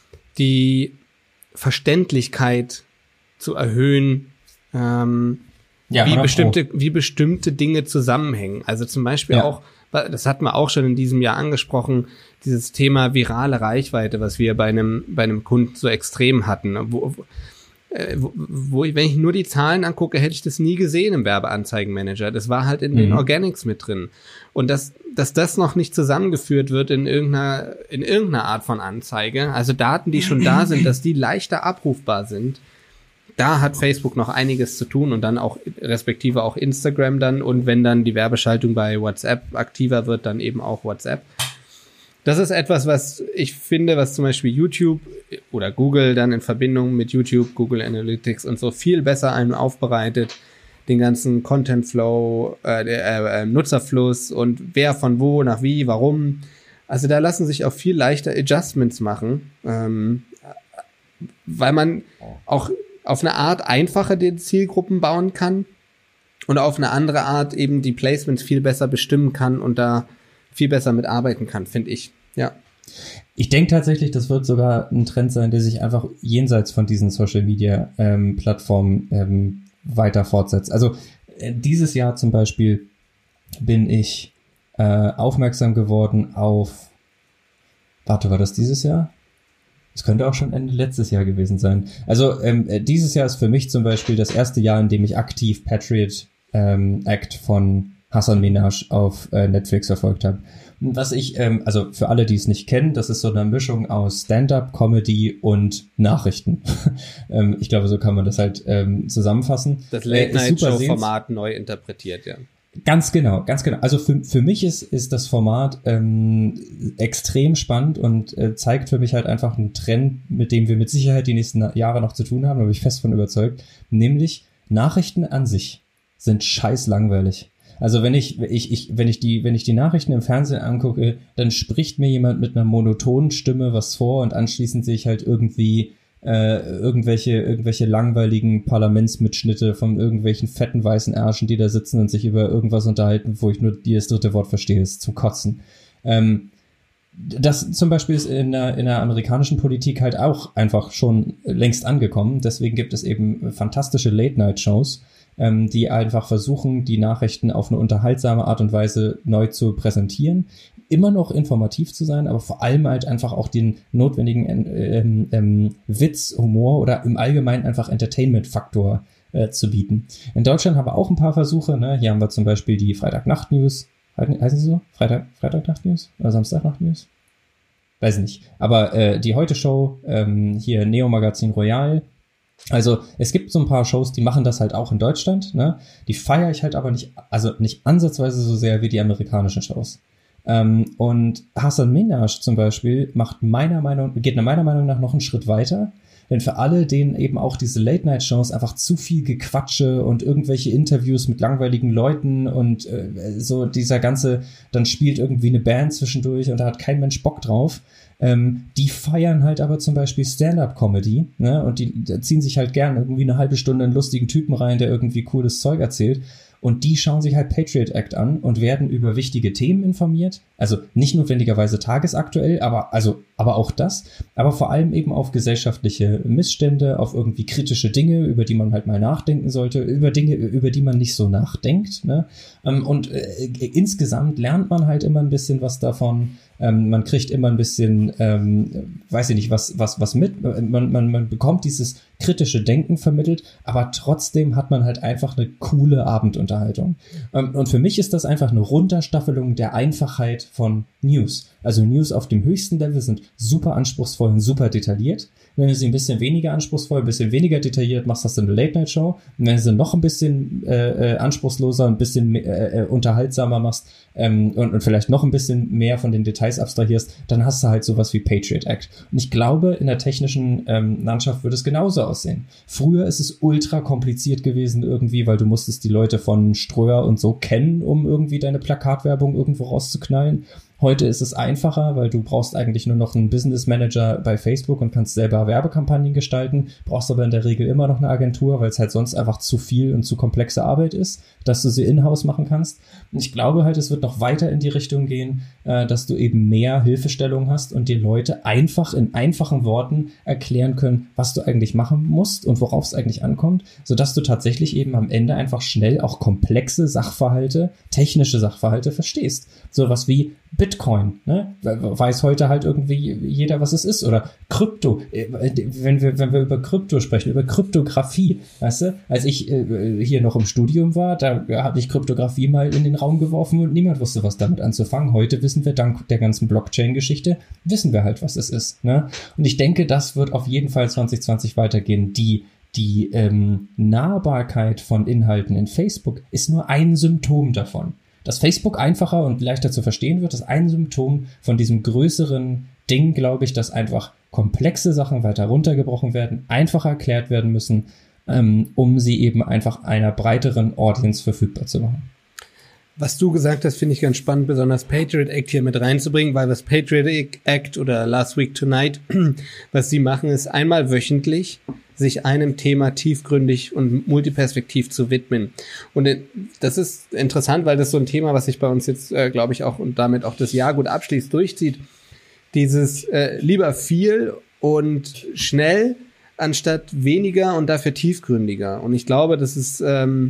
[SPEAKER 2] die Verständlichkeit zu erhöhen, ähm, ja, wie bestimmte, wie bestimmte Dinge zusammenhängen. Also zum Beispiel ja. auch, das hatten wir auch schon in diesem Jahr angesprochen, dieses Thema virale Reichweite, was wir bei einem, bei einem Kunden so extrem hatten, wo, wo, wo ich, wenn ich nur die Zahlen angucke, hätte ich das nie gesehen im Werbeanzeigenmanager. Das war halt in mhm. den Organics mit drin. Und dass, dass das noch nicht zusammengeführt wird in irgendeiner, in irgendeiner Art von Anzeige, also Daten, die schon da sind, dass die leichter abrufbar sind, da hat Facebook noch einiges zu tun und dann auch respektive auch Instagram dann und wenn dann die Werbeschaltung bei WhatsApp aktiver wird, dann eben auch WhatsApp. Das ist etwas, was ich finde, was zum Beispiel YouTube oder Google dann in Verbindung mit YouTube, Google Analytics und so viel besser einem aufbereitet, den ganzen Content Flow, äh, der, äh, Nutzerfluss und wer von wo nach wie, warum. Also da lassen sich auch viel leichter Adjustments machen, ähm, weil man auch auf eine Art einfacher die Zielgruppen bauen kann und auf eine andere Art eben die Placements viel besser bestimmen kann und da viel besser mitarbeiten kann, finde ich. Ja.
[SPEAKER 1] Ich denke tatsächlich, das wird sogar ein Trend sein, der sich einfach jenseits von diesen Social-Media-Plattformen ähm, ähm, weiter fortsetzt. Also äh, dieses Jahr zum Beispiel bin ich äh, aufmerksam geworden auf, warte, war das dieses Jahr? Es könnte auch schon Ende letztes Jahr gewesen sein. Also ähm, dieses Jahr ist für mich zum Beispiel das erste Jahr, in dem ich aktiv Patriot ähm, Act von Hasan Minhaj auf äh, Netflix verfolgt habe. Was ich, ähm, also für alle, die es nicht kennen, das ist so eine Mischung aus Stand-up, Comedy und Nachrichten. ähm, ich glaube, so kann man das halt ähm, zusammenfassen.
[SPEAKER 2] Das Late-Night-Show-Format neu interpretiert, ja.
[SPEAKER 1] Ganz genau, ganz genau. Also für für mich ist ist das Format ähm, extrem spannend und äh, zeigt für mich halt einfach einen Trend, mit dem wir mit Sicherheit die nächsten Jahre noch zu tun haben, da bin ich fest von überzeugt, nämlich Nachrichten an sich sind scheiß langweilig. Also wenn ich ich ich wenn ich die wenn ich die Nachrichten im Fernsehen angucke, dann spricht mir jemand mit einer monotonen Stimme was vor und anschließend sehe ich halt irgendwie Äh, irgendwelche irgendwelche langweiligen Parlamentsmitschnitte von irgendwelchen fetten weißen Ärschen, die da sitzen und sich über irgendwas unterhalten, wo ich nur das dritte Wort verstehe, ist zum Kotzen. Ähm, das zum Beispiel ist in der, in der amerikanischen Politik halt auch einfach schon längst angekommen. Deswegen gibt es eben fantastische Late-Night-Shows, ähm, die einfach versuchen, die Nachrichten auf eine unterhaltsame Art und Weise neu zu präsentieren. Immer noch informativ zu sein, aber vor allem halt einfach auch den notwendigen ähm, ähm, Witz, Humor oder im Allgemeinen einfach Entertainment-Faktor äh, zu bieten. In Deutschland haben wir auch ein paar Versuche. Ne? Hier haben wir zum Beispiel die Freitagnacht-News. Heißen sie so? Freitag, Freitagnacht-News? Oder Samstagnacht-News? Weiß nicht. Aber äh, die Heute-Show, ähm, hier Neo Magazin Royal. Also es gibt so ein paar Shows, die machen das halt auch in Deutschland. Ne? Die feiere ich halt aber nicht, also nicht ansatzweise so sehr wie die amerikanischen Shows. Ähm, und Hasan Minhaj zum Beispiel macht meiner Meinung, geht meiner Meinung nach noch einen Schritt weiter. Denn für alle, denen eben auch diese Late-Night-Shows einfach zu viel Gequatsche und irgendwelche Interviews mit langweiligen Leuten und äh, so dieser ganze, dann spielt irgendwie eine Band zwischendurch und da hat kein Mensch Bock drauf, ähm, die feiern halt aber zum Beispiel Stand-Up-Comedy, ne? Und die, die ziehen sich halt gern irgendwie eine halbe Stunde einen lustigen Typen rein, der irgendwie cooles Zeug erzählt. Und die schauen sich halt Patriot Act an und werden über wichtige Themen informiert. Also nicht notwendigerweise tagesaktuell, aber also aber auch das. Aber vor allem eben auf gesellschaftliche Missstände, auf irgendwie kritische Dinge, über die man halt mal nachdenken sollte, über Dinge, über die man nicht so nachdenkt. Ne? Und äh, insgesamt lernt man halt immer ein bisschen was davon. Ähm, man kriegt immer ein bisschen, ähm, weiß ich nicht, was was was mit. Man, man, man bekommt dieses kritische Denken vermittelt, aber trotzdem hat man halt einfach eine coole Abendunterhaltung. Ähm, und für mich ist das einfach eine Runterstaffelung der Einfachheit von News. Also News auf dem höchsten Level sind super anspruchsvoll und super detailliert. Wenn du sie ein bisschen weniger anspruchsvoll, ein bisschen weniger detailliert machst, hast du eine Late-Night-Show. Und wenn du sie noch ein bisschen äh, äh, anspruchsloser, ein bisschen äh, äh, unterhaltsamer machst ähm, und, und vielleicht noch ein bisschen mehr von den Details abstrahierst, dann hast du halt sowas wie Patriot Act. Und ich glaube, in der technischen ähm, Landschaft würde es genauso aussehen. Früher ist es ultra kompliziert gewesen irgendwie, weil du musstest die Leute von Ströer und so kennen, um irgendwie deine Plakatwerbung irgendwo rauszuknallen. Heute ist es einfacher, weil du brauchst eigentlich nur noch einen Business Manager bei Facebook und kannst selber Werbekampagnen gestalten, brauchst aber in der Regel immer noch eine Agentur, weil es halt sonst einfach zu viel und zu komplexe Arbeit ist, dass du sie in-house machen kannst. Und ich glaube halt, es wird noch weiter in die Richtung gehen, äh, dass du eben mehr Hilfestellung hast und die Leute einfach in einfachen Worten erklären können, was du eigentlich machen musst und worauf es eigentlich ankommt, sodass du tatsächlich eben am Ende einfach schnell auch komplexe Sachverhalte, technische Sachverhalte verstehst. Sowas wie Bitcoin, ne? Weiß heute halt irgendwie jeder, was es ist. Oder Krypto. Wenn wir, wenn wir über Krypto sprechen, über Kryptographie, weißt du? Als ich äh, hier noch im Studium war, da habe ich Kryptographie mal in den Raum geworfen und niemand wusste, was damit anzufangen. Heute wissen wir, dank der ganzen Blockchain-Geschichte, wissen wir halt, was es ist, ne? Und ich denke, das wird auf jeden Fall zwanzig zwanzig weitergehen. Die die ähm, Nahbarkeit von Inhalten in Facebook ist nur ein Symptom davon. Dass Facebook einfacher und leichter zu verstehen wird, ist ein Symptom von diesem größeren Ding, glaube ich, dass einfach komplexe Sachen weiter runtergebrochen werden, einfacher erklärt werden müssen, ähm, um sie eben einfach einer breiteren Audience verfügbar zu machen.
[SPEAKER 2] Was du gesagt hast, finde ich ganz spannend, besonders Patriot Act hier mit reinzubringen, weil was Patriot Act oder Last Week Tonight, was sie machen, ist einmal wöchentlich sich einem Thema tiefgründig und multiperspektiv zu widmen. Und das ist interessant, weil das so ein Thema, was sich bei uns jetzt, äh, glaube ich, auch und damit auch das Jahr gut abschließt, durchzieht. Dieses äh, lieber viel und schnell anstatt weniger und dafür tiefgründiger. Und ich glaube, das ist, ähm,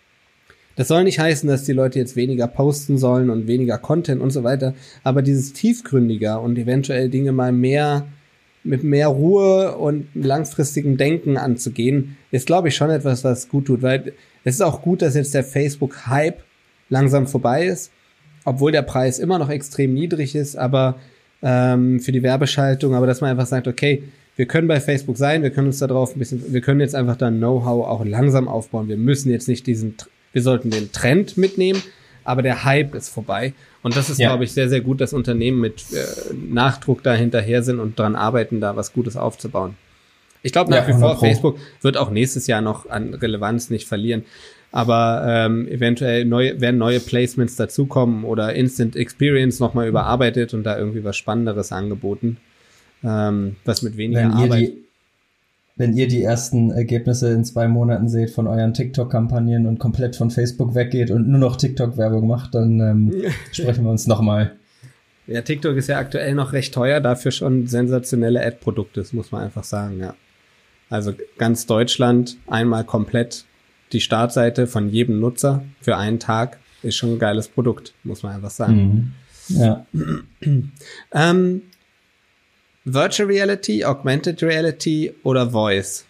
[SPEAKER 2] das soll nicht heißen, dass die Leute jetzt weniger posten sollen und weniger Content und so weiter, aber dieses tiefgründiger und eventuell Dinge mal mehr mit mehr Ruhe und langfristigem Denken anzugehen, ist, glaube ich, schon etwas, was gut tut, weil es ist auch gut, dass jetzt der Facebook-Hype langsam vorbei ist, obwohl der Preis immer noch extrem niedrig ist, aber ähm, für die Werbeschaltung, aber dass man einfach sagt, okay, wir können bei Facebook sein, wir können uns da drauf ein bisschen, wir können jetzt einfach da Know-how auch langsam aufbauen, wir müssen jetzt nicht diesen, wir sollten den Trend mitnehmen, aber der Hype ist vorbei. Und das ist, ja. glaube ich, sehr, sehr gut, dass Unternehmen mit äh, Nachdruck da hinterher sind und dran arbeiten, da was Gutes aufzubauen. Ich glaube nach ja, wie vor, Facebook wird auch nächstes Jahr noch an Relevanz nicht verlieren. Aber ähm, eventuell neue, werden neue Placements dazukommen oder Instant Experience nochmal überarbeitet und da irgendwie was Spannenderes angeboten, ähm, was mit weniger
[SPEAKER 1] wenn
[SPEAKER 2] Arbeit...
[SPEAKER 1] Ihr die, wenn ihr die ersten Ergebnisse in zwei Monaten seht von euren TikTok-Kampagnen und komplett von Facebook weggeht und nur noch TikTok-Werbung macht, dann ähm, sprechen wir uns nochmal.
[SPEAKER 2] Ja, TikTok ist ja aktuell noch recht teuer, dafür schon sensationelle Ad-Produkte, das muss man einfach sagen, ja. Also ganz Deutschland einmal komplett die Startseite von jedem Nutzer für einen Tag ist schon ein geiles Produkt, muss man einfach sagen.
[SPEAKER 1] Mhm. Ja.
[SPEAKER 2] ähm, Virtual Reality, Augmented Reality oder Voice?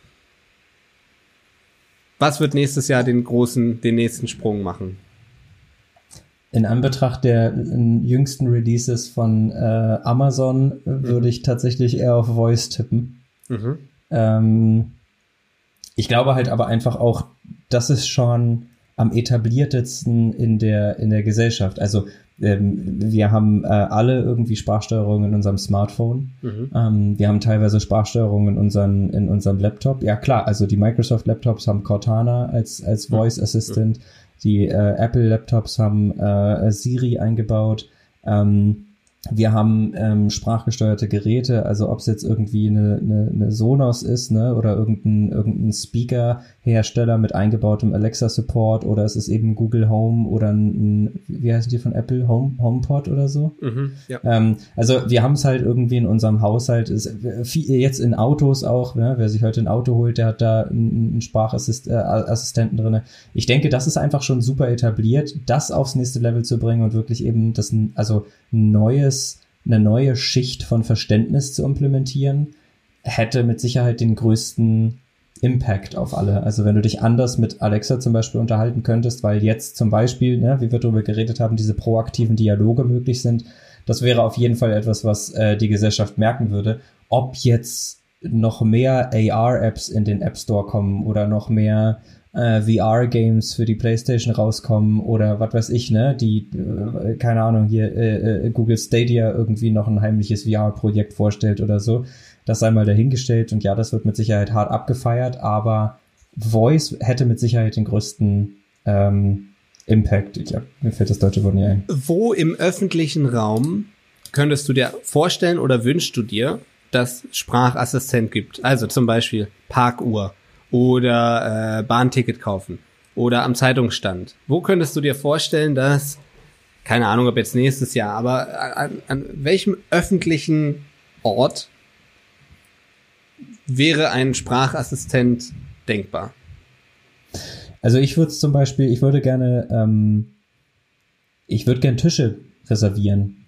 [SPEAKER 2] Was wird nächstes Jahr den großen, den nächsten Sprung machen?
[SPEAKER 1] In Anbetracht der jüngsten Releases von äh, Amazon mhm. würde ich tatsächlich eher auf Voice tippen. Mhm. Ähm, ich glaube halt aber einfach auch, das ist schon am etabliertesten in der in der Gesellschaft. Also ähm, wir haben äh, alle irgendwie Sprachsteuerung in unserem Smartphone. Mhm. Ähm, wir haben teilweise Sprachsteuerung in unseren in unserem Laptop. Ja klar, also die Microsoft Laptops haben Cortana als als Voice mhm. Assistant. Die äh, Apple Laptops haben äh, Siri eingebaut. Ähm, wir haben ähm, sprachgesteuerte Geräte, also ob es jetzt irgendwie eine, eine, eine Sonos ist, ne, oder irgendein, irgendein Speaker-Hersteller mit eingebautem Alexa-Support, oder es ist eben Google Home oder ein, ein wie heißen die von Apple, Home, HomePod oder so. Mhm, ja. ähm, also wir haben es halt irgendwie in unserem Haushalt, ist, viel, jetzt in Autos auch, ne, wer sich heute ein Auto holt, der hat da einen, einen Sprachassistenten äh, drin. Ich denke, das ist einfach schon super etabliert, das aufs nächste Level zu bringen und wirklich eben das, also ein neues eine neue Schicht von Verständnis zu implementieren, hätte mit Sicherheit den größten Impact auf alle. Also wenn du dich anders mit Alexa zum Beispiel unterhalten könntest, weil jetzt zum Beispiel, ne, wie wir darüber geredet haben, diese proaktiven Dialoge möglich sind, das wäre auf jeden Fall etwas, was äh, die Gesellschaft merken würde. Ob jetzt noch mehr A R-Apps in den App Store kommen oder noch mehr Äh, V R-Games für die PlayStation rauskommen oder was weiß ich, ne, die, äh, keine Ahnung, hier äh, äh, Google Stadia irgendwie noch ein heimliches V R-Projekt vorstellt oder so. Das sei mal dahingestellt und ja, das wird mit Sicherheit hart abgefeiert, aber Voice hätte mit Sicherheit den größten ähm, Impact. Ich glaub, mir fällt das deutsche Wort nicht ein.
[SPEAKER 2] Wo im öffentlichen Raum könntest du dir vorstellen oder wünschst du dir, dass Sprachassistent gibt? Also zum Beispiel Parkuhr oder äh, Bahnticket kaufen oder am Zeitungsstand. Wo könntest du dir vorstellen, dass, keine Ahnung, ob jetzt nächstes Jahr, aber an, an welchem öffentlichen Ort wäre ein Sprachassistent denkbar?
[SPEAKER 1] Also ich würde zum Beispiel, ich würde gerne, ähm, ich würde gerne Tische reservieren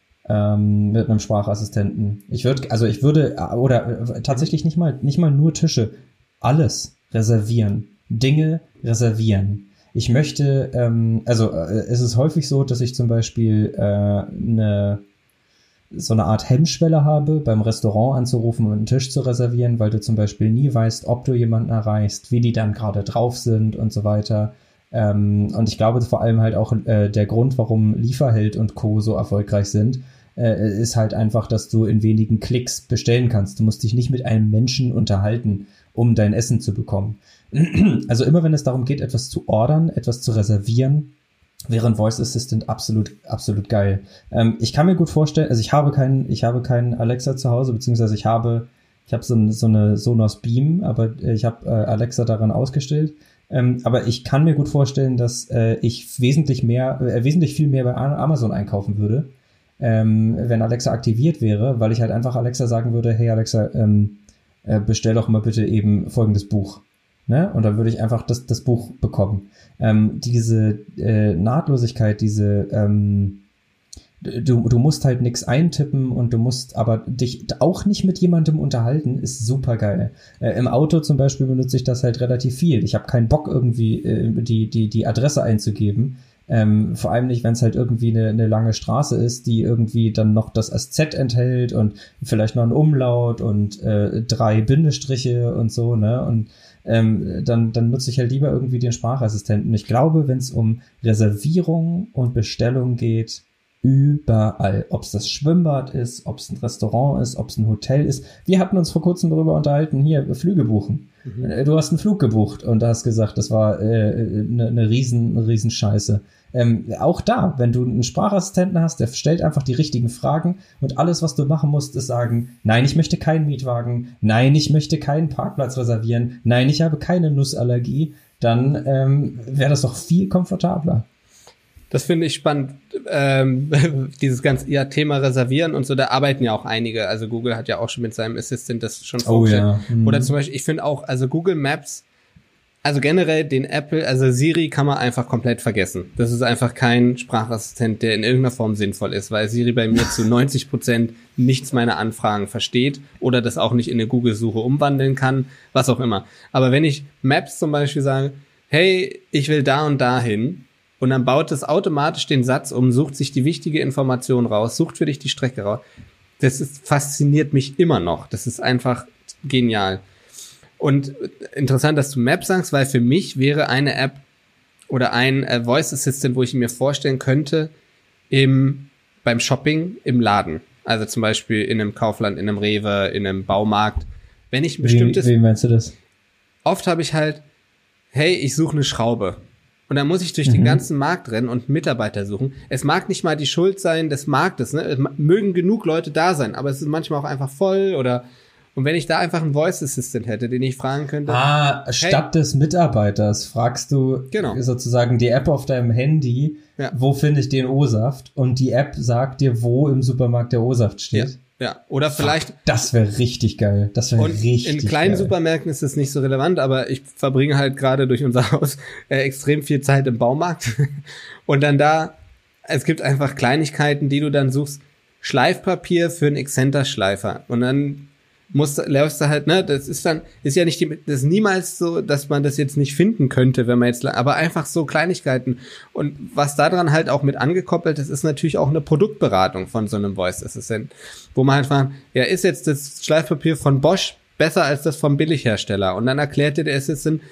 [SPEAKER 1] ähm, mit einem Sprachassistenten. Ich würde, also ich würde, oder äh, tatsächlich nicht mal, nicht mal nur Tische. Alles reservieren, Dinge reservieren. Ich möchte, ähm, also äh, es ist häufig so, dass ich zum Beispiel äh, eine so eine Art Hemmschwelle habe, beim Restaurant anzurufen und einen Tisch zu reservieren, weil du zum Beispiel nie weißt, ob du jemanden erreichst, wie die dann gerade drauf sind und so weiter. Ähm, und ich glaube vor allem halt auch äh, der Grund, warum Lieferheld und Co. so erfolgreich sind, äh, ist halt einfach, dass du in wenigen Klicks bestellen kannst. Du musst dich nicht mit einem Menschen unterhalten, um dein Essen zu bekommen. Also immer wenn es darum geht, etwas zu ordern, etwas zu reservieren, wäre ein Voice Assistant absolut, absolut geil. Ähm, ich kann mir gut vorstellen, also ich habe keinen, ich habe keinen Alexa zu Hause, beziehungsweise ich habe, ich habe so, ein, so eine Sonos Beam, aber ich habe äh, Alexa daran ausgestellt. Ähm, aber ich kann mir gut vorstellen, dass äh, ich wesentlich mehr, äh, wesentlich viel mehr bei Amazon einkaufen würde, ähm, wenn Alexa aktiviert wäre, weil ich halt einfach Alexa sagen würde, hey Alexa, ähm, äh, bestell doch mal bitte eben folgendes Buch. Ne? Und dann würde ich einfach das, das Buch bekommen. Ähm, diese äh, Nahtlosigkeit, diese ähm, du, du musst halt nichts eintippen und du musst aber dich auch nicht mit jemandem unterhalten, ist super geil. Äh, im Auto zum Beispiel benutze ich das halt relativ viel. Ich habe keinen Bock irgendwie äh, die, die, die Adresse einzugeben. Ähm, vor allem nicht, wenn es halt irgendwie eine, eine lange Straße ist, die irgendwie dann noch das S Z enthält und vielleicht noch ein Umlaut und äh, drei Bindestriche und so, ne? Und ähm, dann, dann nutze ich halt lieber irgendwie den Sprachassistenten. Ich glaube, wenn es um Reservierung und Bestellung geht, überall. Ob es das Schwimmbad ist, ob es ein Restaurant ist, ob es ein Hotel ist. Wir hatten uns vor kurzem darüber unterhalten, hier, Flüge buchen. Mhm. Du hast einen Flug gebucht und hast gesagt, das war eine äh, ne, ne riesen, eine riesen Scheiße. Ähm, auch da, wenn du einen Sprachassistenten hast, der stellt einfach die richtigen Fragen und alles, was du machen musst, ist sagen, nein, ich möchte keinen Mietwagen, nein, ich möchte keinen Parkplatz reservieren, nein, ich habe keine Nussallergie, dann ähm, wäre das doch viel komfortabler.
[SPEAKER 2] Das finde ich spannend. Ähm, dieses ganze ja, Thema Reservieren und so, da arbeiten ja auch einige. Also Google hat ja auch schon mit seinem Assistant das schon vorgestellt.
[SPEAKER 1] Oh, ja. Mhm.
[SPEAKER 2] Oder zum Beispiel, ich finde auch, also Google Maps, also generell den Apple, also Siri kann man einfach komplett vergessen. Das ist einfach kein Sprachassistent, der in irgendeiner Form sinnvoll ist, weil Siri bei mir zu neunzig Prozent nichts meiner Anfragen versteht oder das auch nicht in eine Google-Suche umwandeln kann, was auch immer. Aber wenn ich Maps zum Beispiel sage, hey, ich will da und da hin, und dann baut es automatisch den Satz um, sucht sich die wichtige Information raus, sucht für dich die Strecke raus. Das ist, fasziniert mich immer noch. Das ist einfach genial. Und interessant, dass du Maps sagst, weil für mich wäre eine App oder ein äh, Voice Assistant, wo ich mir vorstellen könnte, im, beim Shopping im Laden. Also zum Beispiel in einem Kaufland, in einem Rewe, in einem Baumarkt. Wenn ich ein bestimmtes...
[SPEAKER 1] Wie, wie meinst du das?
[SPEAKER 2] Oft habe ich halt, hey, ich suche eine Schraube. Und dann muss ich durch mhm. den ganzen Markt rennen und Mitarbeiter suchen. Es mag nicht mal die Schuld sein des Marktes, ne? Es mögen genug Leute da sein, aber es ist manchmal auch einfach voll oder... Und wenn ich da einfach einen Voice Assistant hätte, den ich fragen könnte.
[SPEAKER 1] Ah, hey, statt des Mitarbeiters fragst du genau. sozusagen die App auf deinem Handy, ja. wo finde ich den O-Saft? Und die App sagt dir, wo im Supermarkt der O-Saft steht.
[SPEAKER 2] Ja, ja. Oder vielleicht.
[SPEAKER 1] Das wäre richtig geil. Das wäre richtig geil.
[SPEAKER 2] In kleinen geil. Supermärkten ist das nicht so relevant, aber ich verbringe halt gerade durch unser Haus äh, extrem viel Zeit im Baumarkt. Und dann da, es gibt einfach Kleinigkeiten, die du dann suchst. Schleifpapier für einen Exzenterschleifer. Und dann musst, läufst du halt, ne, das ist dann, ist ja nicht die, das ist niemals so, dass man das jetzt nicht finden könnte, wenn man jetzt, aber einfach so Kleinigkeiten. Und was daran halt auch mit angekoppelt ist, ist natürlich auch eine Produktberatung von so einem Voice Assistant, wo man halt fragt, ja, ist jetzt das Schleifpapier von Bosch besser als das vom Billighersteller? Und dann erklärt dir der Assistant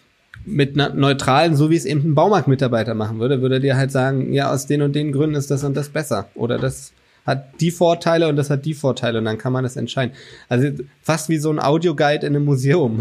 [SPEAKER 2] mit einer neutralen, so wie es eben ein Baumarktmitarbeiter machen würde, würde dir halt sagen, ja, aus den und den Gründen ist das und das besser. Oder das hat die Vorteile und das hat die Vorteile und dann kann man das entscheiden. Also fast wie so ein Audioguide in einem Museum.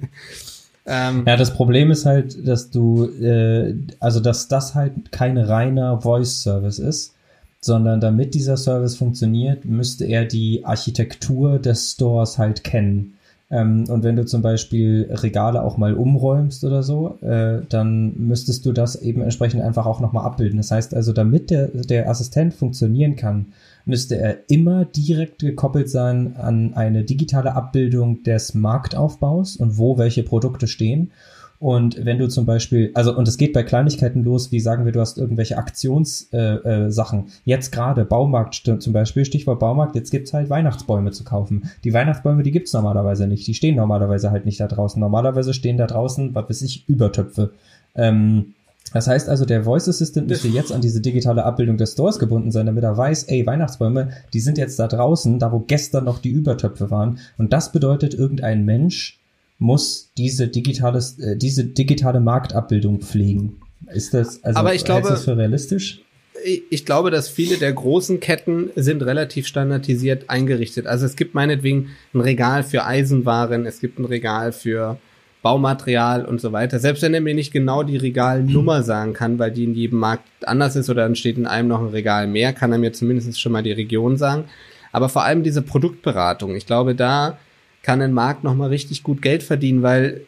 [SPEAKER 2] ähm,
[SPEAKER 1] ja, das Problem ist halt, dass du, äh, also dass das halt kein reiner Voice-Service ist, sondern damit dieser Service funktioniert, müsste er die Architektur des Stores halt kennen. Ähm, und wenn du zum Beispiel Regale auch mal umräumst oder so, äh, dann müsstest du das eben entsprechend einfach auch nochmal abbilden. Das heißt also, damit der, der Assistent funktionieren kann, müsste er immer direkt gekoppelt sein an eine digitale Abbildung des Marktaufbaus und wo welche Produkte stehen. Und wenn du zum Beispiel, also und es geht bei Kleinigkeiten los, wie sagen wir, du hast irgendwelche Aktionssachen. Äh, äh, Sachen. Jetzt gerade Baumarkt zum Beispiel, Stichwort Baumarkt, jetzt gibt's halt Weihnachtsbäume zu kaufen. Die Weihnachtsbäume, die gibt's normalerweise nicht. Die stehen normalerweise halt nicht da draußen. Normalerweise stehen da draußen, was weiß ich, Übertöpfe. Ähm, das heißt also, der Voice Assistant müsste jetzt an diese digitale Abbildung des Stores gebunden sein, damit er weiß, ey, Weihnachtsbäume, die sind jetzt da draußen, da wo gestern noch die Übertöpfe waren. Und das bedeutet, irgendein Mensch muss diese digitale, äh, diese digitale Marktabbildung pflegen. Ist das, also,
[SPEAKER 2] aber ich glaube,
[SPEAKER 1] hältst du das für realistisch?
[SPEAKER 2] Ich, ich glaube, dass viele der großen Ketten sind relativ standardisiert eingerichtet. Also es gibt meinetwegen ein Regal für Eisenwaren, es gibt ein Regal für Baumaterial und so weiter. Selbst wenn er mir nicht genau die Regalnummer sagen kann, weil die in jedem Markt anders ist oder dann steht in einem noch ein Regal mehr, kann er mir zumindest schon mal die Region sagen. Aber vor allem diese Produktberatung, ich glaube, da kann ein Markt nochmal richtig gut Geld verdienen, weil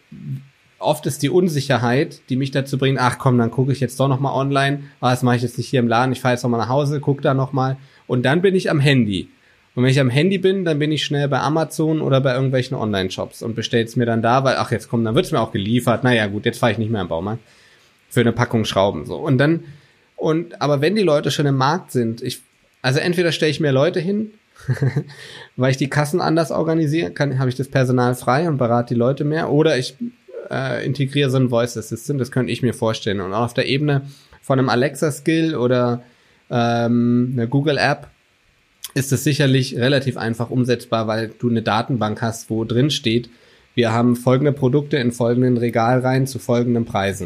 [SPEAKER 2] oft ist die Unsicherheit, die mich dazu bringt, ach komm, dann gucke ich jetzt doch nochmal online, ah, das mache ich jetzt nicht hier im Laden, ich fahre jetzt nochmal nach Hause, gucke da nochmal und dann bin ich am Handy. Und wenn ich am Handy bin, dann bin ich schnell bei Amazon oder bei irgendwelchen Online-Shops und bestelle es mir dann da, weil, ach jetzt komm, dann wird es mir auch geliefert, naja gut, jetzt fahre ich nicht mehr im Baumarkt für eine Packung Schrauben, so. Und dann, und, aber wenn die Leute schon im Markt sind, ich, also entweder stelle ich mehr Leute hin, weil ich die Kassen anders organisieren kann, habe ich das Personal frei und berate die Leute mehr, oder ich äh, integriere so einen Voice Assistant, das könnte ich mir vorstellen. Und auch auf der Ebene von einem Alexa-Skill oder ähm, einer Google-App ist es sicherlich relativ einfach umsetzbar, weil du eine Datenbank hast, wo drin steht, wir haben folgende Produkte in folgenden Regalreihen zu folgenden Preisen.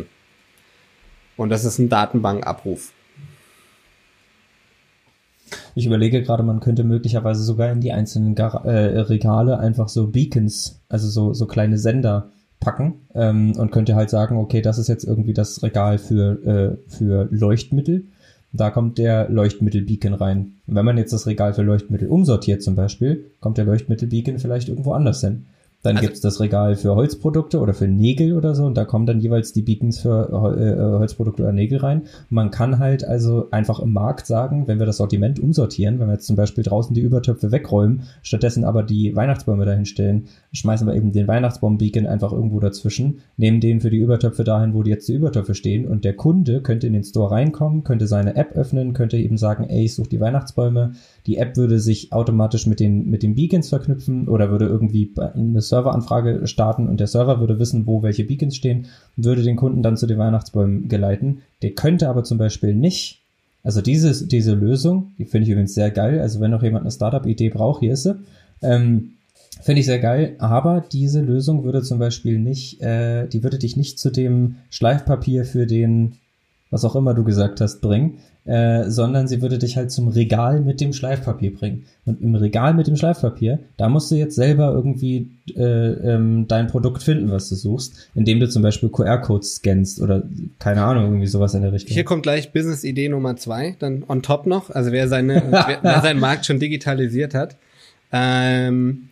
[SPEAKER 2] Und das ist ein Datenbankabruf.
[SPEAKER 1] Ich überlege gerade, man könnte möglicherweise sogar in die einzelnen Gar- äh, Regale einfach so Beacons, also so so kleine Sender packen ähm, und könnte halt sagen, okay, das ist jetzt irgendwie das Regal für äh, für Leuchtmittel. Da kommt der Leuchtmittel-Beacon rein. Und wenn man jetzt das Regal für Leuchtmittel umsortiert zum Beispiel, kommt der Leuchtmittel-Beacon vielleicht irgendwo anders hin. Dann
[SPEAKER 2] also,
[SPEAKER 1] gibt's das Regal für Holzprodukte oder für Nägel oder so und da kommen dann jeweils die Beacons für äh, Holzprodukte oder Nägel rein. Und man kann halt also einfach im Markt sagen, wenn wir das Sortiment umsortieren, wenn wir jetzt zum Beispiel draußen die Übertöpfe wegräumen, stattdessen aber die Weihnachtsbäume dahin stellen, schmeißen wir eben den Weihnachtsbaum-Beacon einfach irgendwo dazwischen, nehmen den für die Übertöpfe dahin, wo die jetzt die Übertöpfe stehen und der Kunde könnte in den Store reinkommen, könnte seine App öffnen, könnte eben sagen, ey, ich suche die Weihnachtsbäume. Die App würde sich automatisch mit den mit den Beacons verknüpfen oder würde irgendwie eine Serveranfrage starten und der Server würde wissen, wo welche Beacons stehen und würde den Kunden dann zu den Weihnachtsbäumen geleiten. Der könnte aber zum Beispiel nicht, also dieses, diese Lösung, die finde ich übrigens sehr geil, also wenn noch jemand eine Startup-Idee braucht, hier ist sie, ähm, finde ich sehr geil, aber diese Lösung würde zum Beispiel nicht, äh, die würde dich nicht zu dem Schleifpapier für den, was auch immer du gesagt hast, bringen, Äh, sondern sie würde dich halt zum Regal mit dem Schleifpapier bringen. Und im Regal mit dem Schleifpapier, da musst du jetzt selber irgendwie äh, ähm, dein Produkt finden, was du suchst, indem du zum Beispiel Q R-Codes scannst oder keine Ahnung, irgendwie sowas in der Richtung.
[SPEAKER 2] Hier kommt gleich Business-Idee Nummer zwei, dann on top noch, also wer seine, wer, wer seinen Markt schon digitalisiert hat. Ähm,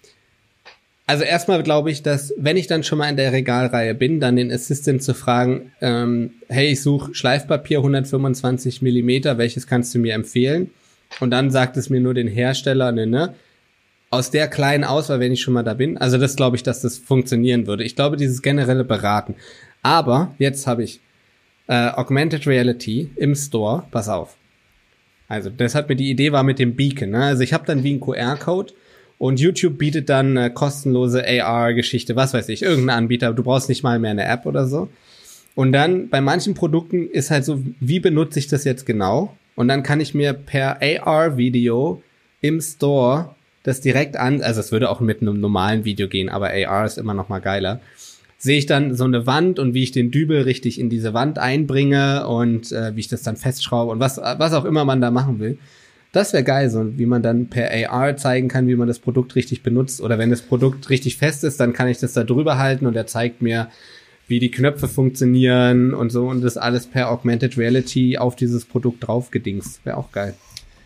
[SPEAKER 2] Also erstmal glaube ich, dass, wenn ich dann schon mal in der Regalreihe bin, dann den Assistant zu fragen, ähm, hey, ich suche Schleifpapier hundertfünfundzwanzig Millimeter, welches kannst du mir empfehlen? Und dann sagt es mir nur den Hersteller, ne, ne, aus der kleinen Auswahl, wenn ich schon mal da bin. Also das glaube ich, dass das funktionieren würde. Ich glaube, dieses generelle Beraten. Aber jetzt habe ich äh, Augmented Reality im Store, pass auf. Also das hat mir die Idee war mit dem Beacon, ne? Also ich habe dann wie ein Q R-Code. Und YouTube bietet dann eine kostenlose A R-Geschichte, was weiß ich, irgendein Anbieter, du brauchst nicht mal mehr eine App oder so. Und dann bei manchen Produkten ist halt so, wie benutze ich das jetzt genau? Und dann kann ich mir per A R-Video im Store das direkt an, also es würde auch mit einem normalen Video gehen, aber A R ist immer noch mal geiler. Sehe ich dann so eine Wand und wie ich den Dübel richtig in diese Wand einbringe und äh, wie ich das dann festschraube und was was auch immer man da machen will. Das wäre geil, so wie man dann per A R zeigen kann, wie man das Produkt richtig benutzt. Oder wenn das Produkt richtig fest ist, dann kann ich das da drüber halten und er zeigt mir, wie die Knöpfe funktionieren und so. Und das alles per Augmented Reality auf dieses Produkt draufgedingst. Wäre auch geil.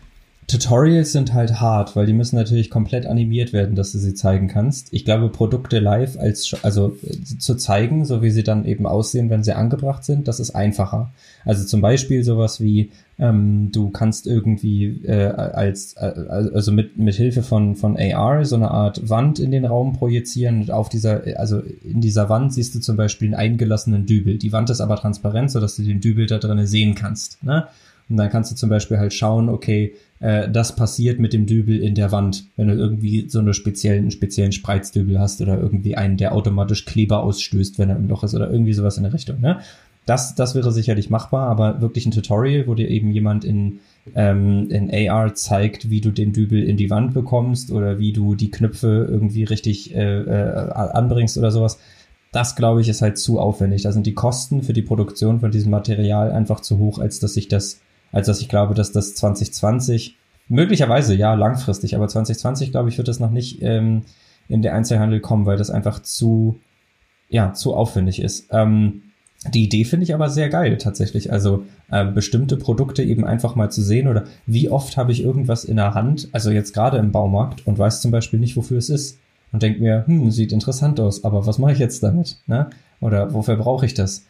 [SPEAKER 1] Tutorials sind halt hart, weil die müssen natürlich komplett animiert werden, dass du sie zeigen kannst. Ich glaube, Produkte live als, also zu zeigen, so wie sie dann eben aussehen, wenn sie angebracht sind, das ist einfacher. Also zum Beispiel sowas wie, ähm, du kannst irgendwie äh, als, äh, also mit mit Hilfe von von A R so eine Art Wand in den Raum projizieren und auf dieser, also in dieser Wand siehst du zum Beispiel einen eingelassenen Dübel. Die Wand ist aber transparent, sodass du den Dübel da drinnen sehen kannst, ne? Und dann kannst du zum Beispiel halt schauen, okay, äh, das passiert mit dem Dübel in der Wand, wenn du irgendwie so eine speziellen, einen speziellen Spreizdübel hast oder irgendwie einen, der automatisch Kleber ausstößt, wenn er im Loch ist oder irgendwie sowas in der Richtung, ne? Das, das wäre sicherlich machbar, aber wirklich ein Tutorial, wo dir eben jemand in, ähm, in A R zeigt, wie du den Dübel in die Wand bekommst oder wie du die Knöpfe irgendwie richtig äh, äh, anbringst oder sowas. Das, glaube ich, ist halt zu aufwendig. Da sind die Kosten für die Produktion von diesem Material einfach zu hoch, als dass ich das, als dass ich glaube, dass das zwanzig zwanzig, möglicherweise, ja, langfristig, aber zwanzig zwanzig, glaube ich, wird das noch nicht ähm, in der Einzelhandel kommen, weil das einfach zu, ja, zu aufwendig ist. Ähm, Die Idee finde ich aber sehr geil tatsächlich, also äh, bestimmte Produkte eben einfach mal zu sehen oder wie oft habe ich irgendwas in der Hand, also jetzt gerade im Baumarkt und weiß zum Beispiel nicht, wofür es ist und denke mir, hm, sieht interessant aus, aber was mache ich jetzt damit, ne? Oder wofür brauche ich das?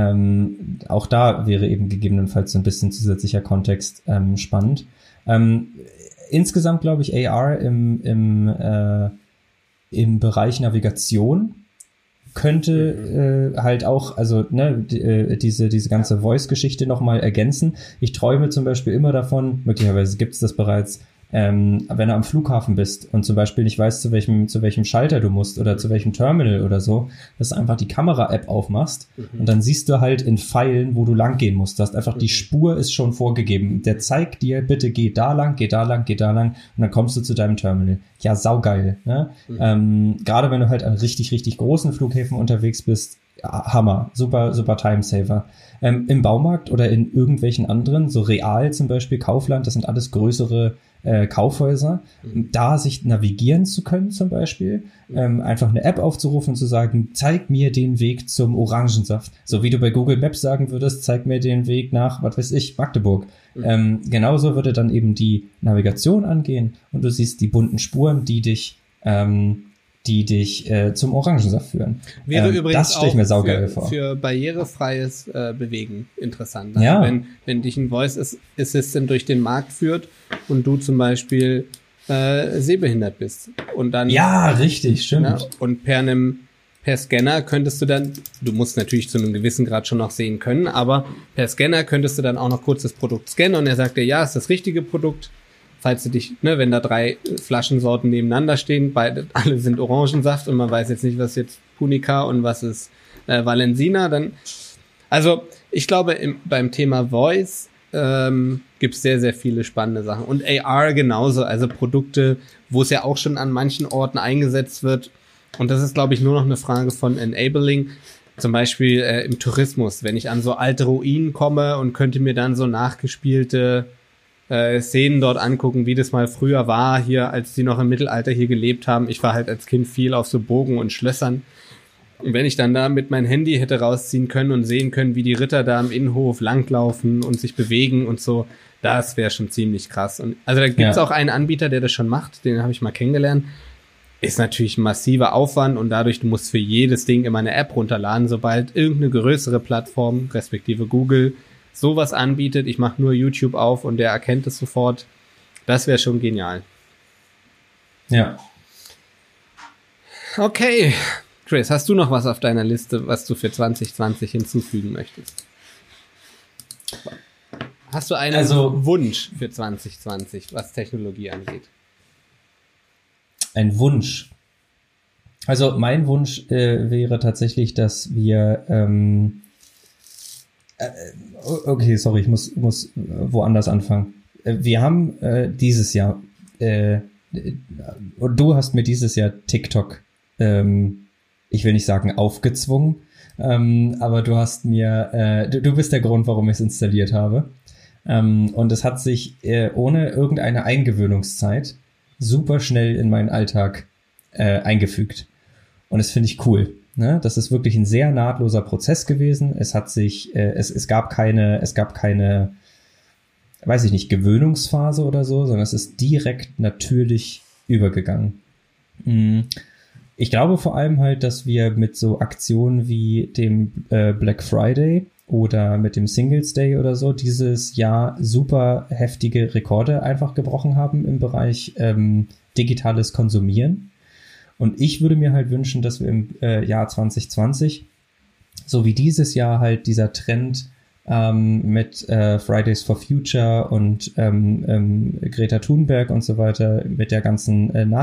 [SPEAKER 1] Ähm, auch da wäre eben gegebenenfalls so ein bisschen zusätzlicher Kontext ähm, spannend. Ähm, insgesamt glaube ich A R im, im, äh, im Bereich Navigation könnte äh, halt auch, also ne, die, äh, diese diese ganze Voice-Geschichte nochmal ergänzen. Ich träume zum Beispiel immer davon, möglicherweise gibt es das bereits, ähm, wenn du am Flughafen bist und zum Beispiel nicht weißt, zu welchem zu welchem Schalter du musst oder zu welchem Terminal oder so, dass du einfach die Kamera-App aufmachst mhm. und dann siehst du halt in Pfeilen, wo du lang gehen musst. Du hast einfach, mhm. die Spur ist schon vorgegeben. Der zeigt dir, bitte geh da lang, geh da lang, geh da lang und dann kommst du zu deinem Terminal. Ja, saugeil. Ne? Mhm. Ähm, gerade wenn du halt an richtig, richtig großen Flughäfen unterwegs bist, Hammer, super, super Timesaver. Ähm, im Baumarkt oder in irgendwelchen anderen, so Real zum Beispiel, Kaufland, das sind alles größere äh, Kaufhäuser, mhm. da sich navigieren zu können zum Beispiel, mhm. ähm, einfach eine App aufzurufen und zu sagen, zeig mir den Weg zum Orangensaft. So wie du bei Google Maps sagen würdest, zeig mir den Weg nach, was weiß ich, Magdeburg. Mhm. Ähm, genauso würde dann eben die Navigation angehen und du siehst die bunten Spuren, die dich ähm, die dich äh, zum Orangensaft führen.
[SPEAKER 2] Wäre ähm, übrigens
[SPEAKER 1] das stelle ich mir saugeil
[SPEAKER 2] für,
[SPEAKER 1] vor.
[SPEAKER 2] für barrierefreies äh, Bewegen interessant. Also
[SPEAKER 1] ja.
[SPEAKER 2] wenn, wenn dich ein Voice Assistant durch den Markt führt und du zum Beispiel äh, sehbehindert bist und dann
[SPEAKER 1] ja, richtig, stimmt.
[SPEAKER 2] Ja, und per einem per Scanner könntest du dann, du musst natürlich zu einem gewissen Grad schon noch sehen können, aber per Scanner könntest du dann auch noch kurz das Produkt scannen und er sagt dir, ja, ist das richtige Produkt. Falls du dich, ne, wenn da drei Flaschensorten nebeneinander stehen, beide, alle sind Orangensaft und man weiß jetzt nicht, was jetzt Punica und was ist äh, Valensina, dann, also ich glaube, im, beim Thema Voice ähm, gibt es sehr, sehr viele spannende Sachen. Und A R genauso, also Produkte, wo es ja auch schon an manchen Orten eingesetzt wird. Und das ist, glaube ich, nur noch eine Frage von Enabling. Zum Beispiel äh, im Tourismus, wenn ich an so alte Ruinen komme und könnte mir dann so nachgespielte äh, Szenen dort angucken, wie das mal früher war, hier, als die noch im Mittelalter hier gelebt haben. Ich war halt als Kind viel auf so Burgen und Schlössern. Und wenn ich dann da mit meinem Handy hätte rausziehen können und sehen können, wie die Ritter da im Innenhof langlaufen und sich bewegen und so, das wäre schon ziemlich krass. Und also da gibt's ja auch einen Anbieter, der das schon macht, den habe ich mal kennengelernt. Ist natürlich ein massiver Aufwand und dadurch, du musst für jedes Ding immer eine App runterladen, sobald irgendeine größere Plattform, respektive Google, sowas anbietet. Ich mache nur YouTube auf und der erkennt es sofort. Das wäre schon genial.
[SPEAKER 1] Ja.
[SPEAKER 2] Okay. Chris, hast du noch was auf deiner Liste, was du für zwanzig zwanzig hinzufügen möchtest? Hast du einen also, Wunsch für zwanzig zwanzig, was Technologie angeht?
[SPEAKER 1] Ein Wunsch. Also mein Wunsch äh, wäre tatsächlich, dass wir ähm, äh, okay, sorry, ich muss muss woanders anfangen. Äh, wir haben äh, dieses Jahr äh, und du hast mir dieses Jahr TikTok ähm, ich will nicht sagen aufgezwungen, ähm, aber du hast mir, äh, du, du bist der Grund, warum ich es installiert habe. Ähm, und es hat sich äh, ohne irgendeine Eingewöhnungszeit super schnell in meinen Alltag äh, eingefügt. Und das finde ich cool. Ne? Das ist wirklich ein sehr nahtloser Prozess gewesen. Es hat sich, äh, es, es gab keine, es gab keine, weiß ich nicht, Gewöhnungsphase oder so, sondern es ist direkt natürlich übergegangen. Mhm. Ich glaube vor allem halt, dass wir mit so Aktionen wie dem äh, Black Friday oder mit dem Singles Day oder so dieses Jahr super heftige Rekorde einfach gebrochen haben im Bereich ähm, digitales Konsumieren. Und ich würde mir halt wünschen, dass wir im äh, Jahr zwanzig zwanzig, so wie dieses Jahr halt dieser Trend ähm, mit äh, Fridays for Future und ähm, ähm, Greta Thunberg und so weiter, mit der ganzen äh,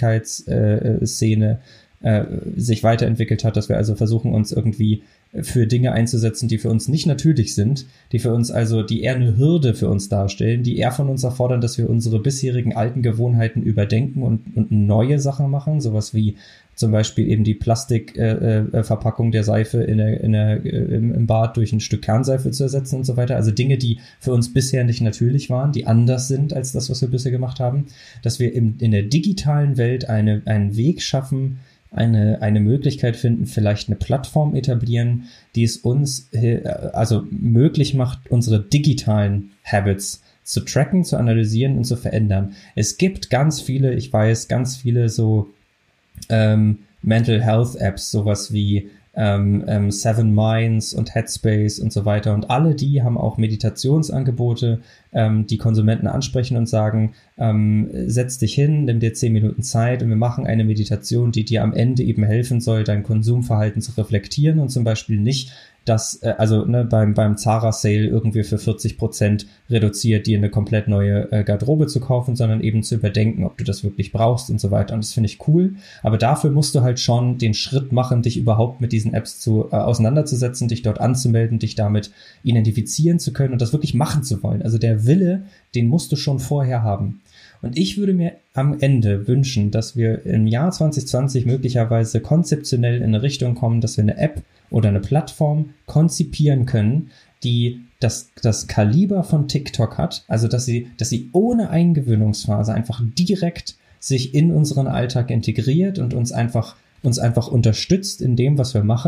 [SPEAKER 1] Nachhaltigkeitsszene äh, äh, sich weiterentwickelt hat, dass wir also versuchen, uns irgendwie für Dinge einzusetzen, die für uns nicht natürlich sind, die für uns also, die eher eine Hürde für uns darstellen, die eher von uns erfordern, dass wir unsere bisherigen alten Gewohnheiten überdenken und, und neue Sachen machen, sowas wie zum Beispiel eben die Plastikverpackung äh, der Seife in der, in der, im, im Bad durch ein Stück Kernseife zu ersetzen und so weiter. Also Dinge, die für uns bisher nicht natürlich waren, die anders sind als das, was wir bisher gemacht haben. Dass wir im, in der digitalen Welt eine, einen Weg schaffen, eine, eine Möglichkeit finden, vielleicht eine Plattform etablieren, die es uns äh, also möglich macht, unsere digitalen Habits zu tracken, zu analysieren und zu verändern. Es gibt ganz viele, ich weiß, ganz viele so Ähm, Mental Health Apps, sowas wie ähm, ähm, Seven Minds und Headspace und so weiter. Und alle die haben auch Meditationsangebote, ähm, die Konsumenten ansprechen und sagen, ähm, setz dich hin, nimm dir zehn Minuten Zeit und wir machen eine Meditation, die dir am Ende eben helfen soll, dein Konsumverhalten zu reflektieren und zum Beispiel nicht dass, äh, also ne, beim beim Zara-Sale irgendwie für vierzig Prozent reduziert, dir eine komplett neue äh, Garderobe zu kaufen, sondern eben zu überdenken, ob du das wirklich brauchst und so weiter. Und das finde ich cool. Aber dafür musst du halt schon den Schritt machen, dich überhaupt mit diesen Apps zu äh, auseinanderzusetzen, dich dort anzumelden, dich damit identifizieren zu können und das wirklich machen zu wollen. Also der Wille, den musst du schon vorher haben. Und ich würde mir am Ende wünschen, dass wir im Jahr zwanzig zwanzig möglicherweise konzeptionell in eine Richtung kommen, dass wir eine App oder eine Plattform konzipieren können, die das, das Kaliber von TikTok hat, also dass sie, dass sie ohne Eingewöhnungsphase einfach direkt sich in unseren Alltag integriert und uns einfach, uns einfach unterstützt in dem, was wir machen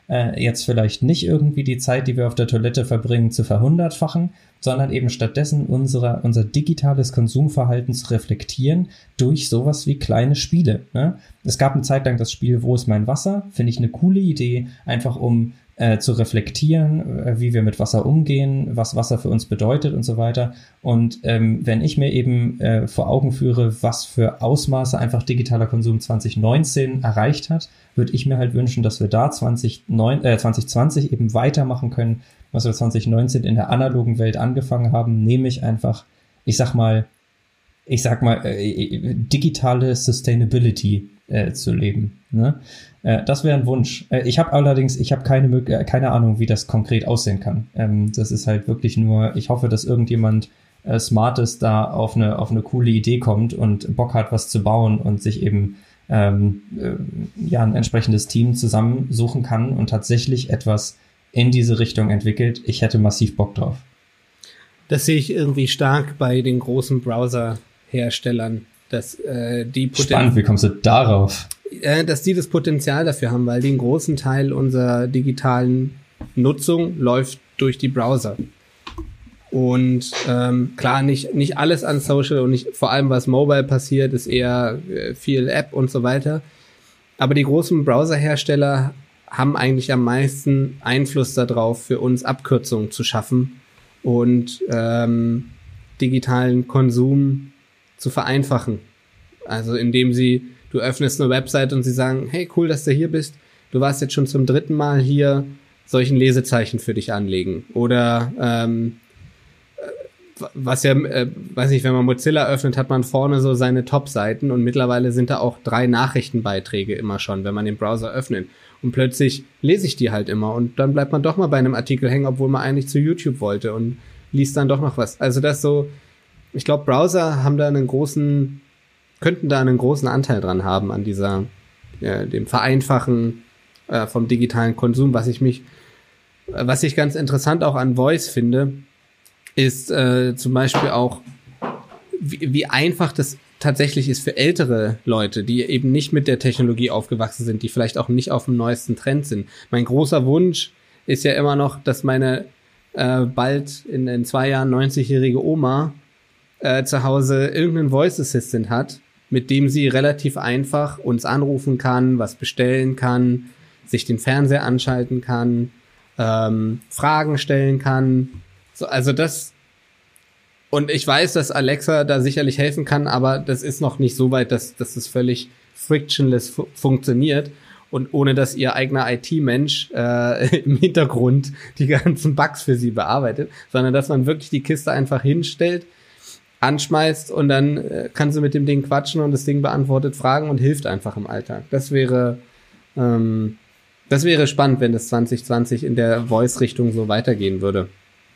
[SPEAKER 1] äh, jetzt vielleicht nicht irgendwie die Zeit, die wir auf der Toilette verbringen, zu verhundertfachen, sondern eben stattdessen unsere, unser digitales Konsumverhalten zu reflektieren durch sowas wie kleine Spiele. Ne? Es gab eine Zeit lang das Spiel Wo ist mein Wasser? Finde ich eine coole Idee, einfach um äh, zu reflektieren, äh, wie wir mit Wasser umgehen, was Wasser für uns bedeutet und so weiter. Und ähm, wenn ich mir eben äh, vor Augen führe, was für Ausmaße einfach digitaler Konsum zwanzig neunzehn erreicht hat, würde ich mir halt wünschen, dass wir da zwanzig neun, äh, zwanzig zwanzig eben weitermachen können, was wir zwanzig neunzehn in der analogen Welt angefangen haben, nämlich einfach, ich sag mal, ich sag mal, äh, digitale Sustainability äh, zu leben. Ne? Äh, das wäre ein Wunsch. Äh, ich habe allerdings, ich habe keine Mög- keine Ahnung, wie das konkret aussehen kann. Ähm, das ist halt wirklich nur, ich hoffe, dass irgendjemand äh, Smartes da auf eine, auf eine coole Idee kommt und Bock hat, was zu bauen und sich eben ähm, äh, ja ein entsprechendes Team zusammensuchen kann und tatsächlich etwas in diese Richtung entwickelt. Ich hätte massiv Bock drauf.
[SPEAKER 2] Das sehe ich irgendwie stark bei den großen Browser-Herstellern, dass äh, die Poten-
[SPEAKER 1] Spannend, wie kommst du darauf?
[SPEAKER 2] Äh, dass die das Potenzial dafür haben, weil die einen großen Teil unserer digitalen Nutzung läuft durch die Browser. Und ähm, klar, nicht nicht alles an Social und nicht vor allem was Mobile passiert, ist eher äh, viel App und so weiter. Aber die großen Browser-Hersteller haben eigentlich am meisten Einfluss darauf, für uns Abkürzungen zu schaffen und ähm, digitalen Konsum zu vereinfachen. Also indem sie, du öffnest eine Website und sie sagen, hey, cool, dass du hier bist. Du warst jetzt schon zum dritten Mal hier, soll ich ein Lesezeichen für dich anlegen? Oder ähm, was ja, äh, weiß nicht, wenn man Mozilla öffnet, hat man vorne so seine Top-Seiten und mittlerweile sind da auch drei Nachrichtenbeiträge immer schon, wenn man den Browser öffnet. Und plötzlich lese ich die halt immer und dann bleibt man doch mal bei einem Artikel hängen, obwohl man eigentlich zu YouTube wollte und liest dann doch noch was. Also das so, ich glaube, Browser haben da einen großen, könnten da einen großen Anteil dran haben an dieser, äh, dem Vereinfachen äh, vom digitalen Konsum. Was ich mich, äh, was ich ganz interessant auch an Voice finde, ist äh, zum Beispiel auch, wie, wie einfach das tatsächlich ist für ältere Leute, die eben nicht mit der Technologie aufgewachsen sind, die vielleicht auch nicht auf dem neuesten Trend sind. Mein großer Wunsch ist ja immer noch, dass meine äh, bald in, in zwei Jahren neunzigjährige Oma äh, zu Hause irgendeinen Voice Assistant hat, mit dem sie relativ einfach uns anrufen kann, was bestellen kann, sich den Fernseher anschalten kann, ähm, Fragen stellen kann. So, also das, und ich weiß, dass Alexa da sicherlich helfen kann, aber das ist noch nicht so weit, dass, dass es völlig frictionless fu- funktioniert und ohne dass ihr eigener I T-Mensch äh, im Hintergrund die ganzen Bugs für sie bearbeitet, sondern dass man wirklich die Kiste einfach hinstellt, anschmeißt und dann äh, kann sie mit dem Ding quatschen und das Ding beantwortet Fragen und hilft einfach im Alltag. Das wäre ähm, das wäre spannend, wenn das zwanzig zwanzig in der Voice-Richtung so weitergehen würde.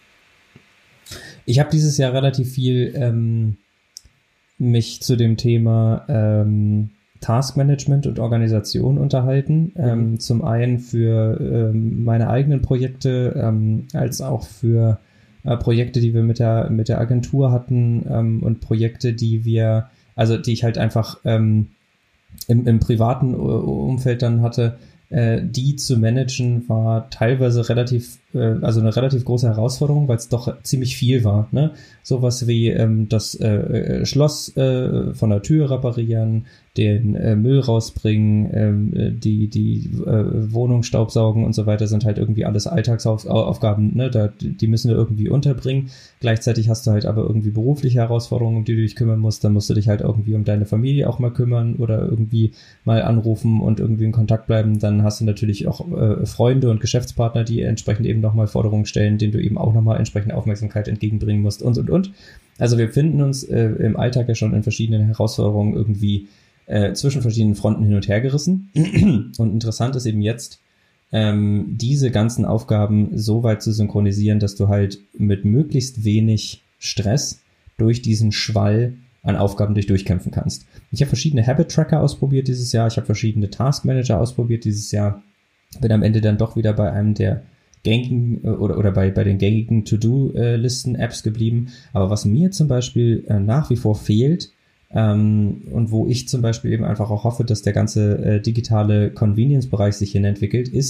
[SPEAKER 1] Ich habe dieses Jahr relativ viel ähm, mich zu dem Thema ähm, Taskmanagement und Organisation unterhalten. Mhm. Ähm, zum einen für ähm, meine eigenen Projekte, ähm, als auch für äh, Projekte, die wir mit der mit der Agentur hatten ähm, und Projekte, die wir, also die ich halt einfach ähm, im, im privaten Umfeld dann hatte. Äh, die zu managen war teilweise relativ, äh, also eine relativ große Herausforderung, weil es doch ziemlich viel war, ne? Sowas wie ähm, das äh, Schloss äh, von der Tür reparieren, den äh, Müll rausbringen, ähm, die die äh, Wohnung staubsaugen und so weiter sind halt irgendwie alles Alltagsaufgaben, ne? Da, die müssen wir irgendwie unterbringen. Gleichzeitig hast du halt aber irgendwie berufliche Herausforderungen, um die du dich kümmern musst. Dann musst du dich halt irgendwie um deine Familie auch mal kümmern oder irgendwie mal anrufen und irgendwie in Kontakt bleiben. Dann hast du natürlich auch äh, Freunde und Geschäftspartner, die entsprechend eben nochmal Forderungen stellen, denen du eben auch nochmal entsprechende Aufmerksamkeit entgegenbringen musst und, und, und. Also wir finden uns äh, im Alltag ja schon in verschiedenen Herausforderungen irgendwie äh, zwischen verschiedenen Fronten hin und her gerissen. Und interessant ist eben jetzt, ähm, diese ganzen Aufgaben so weit zu synchronisieren, dass du halt mit möglichst wenig Stress durch diesen Schwall an Aufgaben dich durchkämpfen kannst. Ich habe verschiedene Habit-Tracker ausprobiert dieses Jahr, ich habe verschiedene Task-Manager ausprobiert dieses Jahr, bin am Ende dann doch wieder bei einem der gängigen oder, oder bei, bei den gängigen To-Do-Listen-Apps geblieben. Aber was mir zum Beispiel äh, nach wie vor fehlt ähm, und wo ich zum Beispiel eben einfach auch hoffe, dass der ganze äh, digitale Convenience-Bereich sich hin entwickelt, ist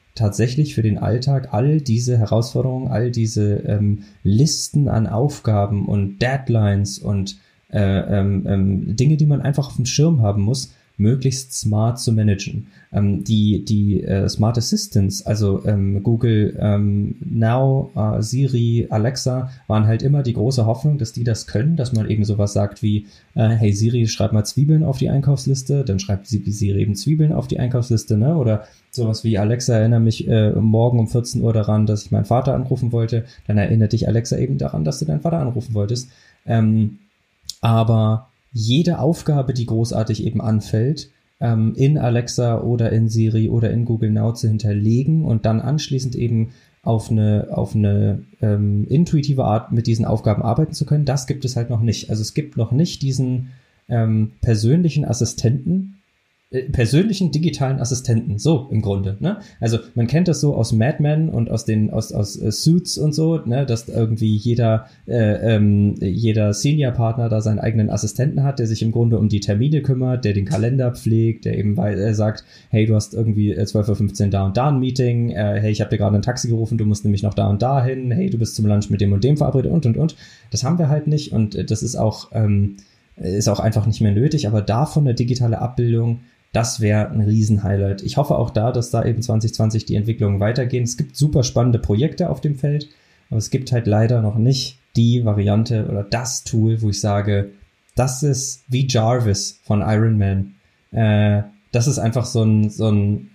[SPEAKER 1] tatsächlich für den Alltag all diese Herausforderungen, all diese ähm, Listen an Aufgaben und Deadlines und äh, ähm, ähm, Dinge, die man einfach auf dem Schirm haben muss, möglichst smart zu managen. Ähm, die die äh, Smart Assistants, also ähm, Google ähm, Now, äh, Siri, Alexa, waren halt immer die große Hoffnung, dass die das können, dass man eben sowas sagt wie, äh, hey Siri, schreib mal Zwiebeln auf die Einkaufsliste, dann schreibt Siri eben Zwiebeln auf die Einkaufsliste, ne? Oder sowas wie, Alexa, erinnere mich äh, morgen um vierzehn Uhr daran, dass ich meinen Vater anrufen wollte. Dann erinnert dich Alexa eben daran, dass du deinen Vater anrufen wolltest. Ähm, aber jede Aufgabe, die großartig eben anfällt, ähm, in Alexa oder in Siri oder in Google Now zu hinterlegen und dann anschließend eben auf eine, auf eine ähm, intuitive Art mit diesen Aufgaben arbeiten zu können, das gibt es halt noch nicht. Also es gibt noch nicht diesen ähm, persönlichen Assistenten, persönlichen digitalen Assistenten, so im Grunde, ne? Also man kennt das so aus Mad Men und aus den aus aus äh, Suits und so, ne, dass irgendwie jeder äh, ähm, jeder Senior-Partner da seinen eigenen Assistenten hat, der sich im Grunde um die Termine kümmert, der den Kalender pflegt, der eben weil er sagt, hey, du hast irgendwie äh, zwölf Uhr fünfzehn da und da ein Meeting, äh, hey, ich habe dir gerade ein Taxi gerufen, du musst nämlich noch da und da hin, hey, du bist zum Lunch mit dem und dem verabredet und und und. Das haben wir halt nicht und äh, das ist auch ähm, ist auch einfach nicht mehr nötig, aber davon eine digitale Abbildung, das wäre ein Riesenhighlight. Ich hoffe auch da, dass da eben zwanzig zwanzig die Entwicklungen weitergehen. Es gibt super spannende Projekte auf dem Feld, aber es gibt halt leider noch nicht die Variante oder das Tool, wo ich sage, das ist wie Jarvis von Iron Man. Äh, das ist einfach so ein, so ein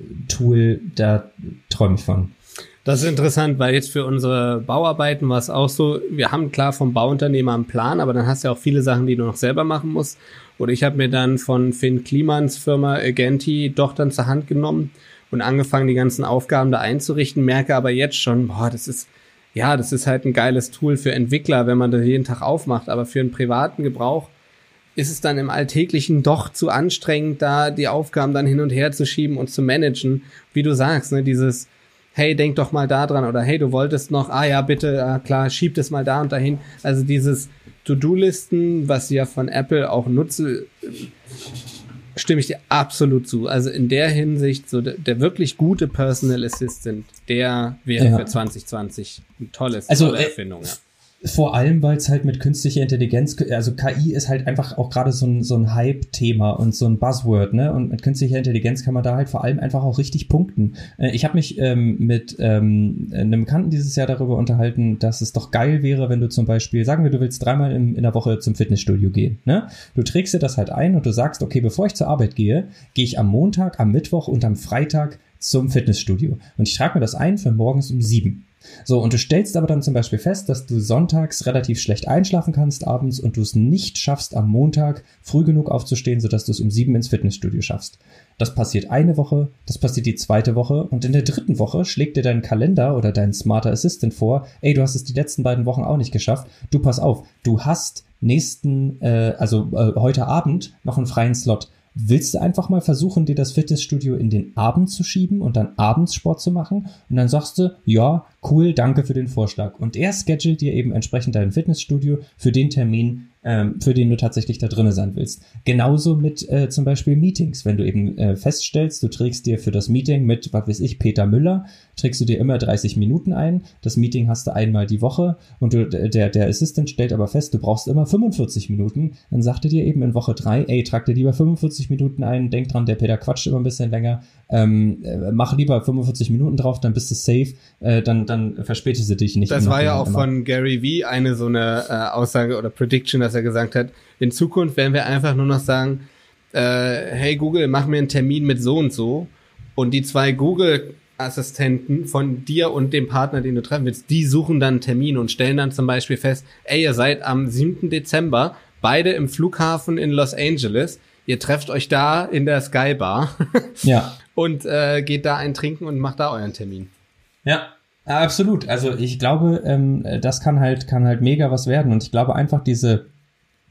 [SPEAKER 1] Tool, da träume ich von.
[SPEAKER 3] Das ist interessant, weil jetzt für unsere Bauarbeiten war es auch so, wir haben klar vom Bauunternehmer einen Plan, aber dann hast du ja auch viele Sachen, die du noch selber machen musst. Oder ich habe mir dann von Finn Klimans Firma Agenti doch dann zur Hand genommen und angefangen, die ganzen Aufgaben da einzurichten, merke aber jetzt schon, boah, das ist, ja, das ist halt ein geiles Tool für Entwickler, wenn man das jeden Tag aufmacht, aber für einen privaten Gebrauch ist es dann im Alltäglichen doch zu anstrengend, da die Aufgaben dann hin und her zu schieben und zu managen. Wie du sagst, ne, dieses hey, denk doch mal da dran oder hey, du wolltest noch, ah ja, bitte, ja, klar, schieb das mal da und dahin. Also dieses To-Do-Listen, was ich ja von Apple auch nutze, stimme ich dir absolut zu. Also in der Hinsicht, so der, der wirklich gute Personal Assistant, der wäre ja für zwanzig zwanzig ein tolles,
[SPEAKER 1] also,
[SPEAKER 3] tolle Erfindung, ja.
[SPEAKER 1] Vor allem, weil es halt mit künstlicher Intelligenz, also K I ist halt einfach auch gerade so ein so ein Hype-Thema und so ein Buzzword, ne? Und mit künstlicher Intelligenz kann man da halt vor allem einfach auch richtig punkten. Äh, ich habe mich ähm, mit ähm, einem Bekannten dieses Jahr darüber unterhalten, dass es doch geil wäre, wenn du zum Beispiel, sagen wir, du willst dreimal in, in der Woche zum Fitnessstudio gehen, ne? Du trägst dir das halt ein und du sagst, okay, bevor ich zur Arbeit gehe, gehe ich am Montag, am Mittwoch und am Freitag zum Fitnessstudio. Und ich trage mir das ein für morgens um sieben. So, und du stellst aber dann zum Beispiel fest, dass du sonntags relativ schlecht einschlafen kannst abends und du es nicht schaffst, am Montag früh genug aufzustehen, sodass du es um sieben ins Fitnessstudio schaffst. Das passiert eine Woche, das passiert die zweite Woche und in der dritten Woche schlägt dir dein Kalender oder dein Smarter Assistant vor, ey, du hast es die letzten beiden Wochen auch nicht geschafft. Du, pass auf, du hast nächsten, äh, also äh, heute Abend noch einen freien Slot. Willst du einfach mal versuchen, dir das Fitnessstudio in den Abend zu schieben und dann abends Sport zu machen? Und dann sagst du, ja, cool, danke für den Vorschlag. Und er schedult dir eben entsprechend dein Fitnessstudio für den Termin, ähm, für den du tatsächlich da drinne sein willst. Genauso mit äh, zum Beispiel Meetings. Wenn du eben äh, feststellst, du trägst dir für das Meeting mit, was weiß ich, Peter Müller, trägst du dir immer dreißig Minuten ein. Das Meeting hast du einmal die Woche und du, der, der Assistant stellt aber fest, du brauchst immer fünfundvierzig Minuten. Dann sagt er dir eben in Woche drei, ey, trag dir lieber fünfundvierzig Minuten ein. Denk dran, der Peter quatscht immer ein bisschen länger. Ähm, äh, mach lieber fünfundvierzig Minuten drauf, dann bist du safe. Äh, dann, dann verspätest du dich nicht.
[SPEAKER 3] Das war ja auch immer von Gary Vee eine so eine äh, Aussage oder Prediction, dass er gesagt hat, in Zukunft werden wir einfach nur noch sagen, äh, hey Google, mach mir einen Termin mit so und so und die zwei Google-Assistenten von dir und dem Partner, den du treffen willst, die suchen dann einen Termin und stellen dann zum Beispiel fest, ey, ihr seid am siebten Dezember beide im Flughafen in Los Angeles, ihr trefft euch da in der Sky Bar
[SPEAKER 1] ja.
[SPEAKER 3] und äh, geht da ein trinken und macht da euren Termin.
[SPEAKER 1] Ja. Ja, absolut. Also ich glaube, ähm, das kann halt kann halt mega was werden und ich glaube einfach diese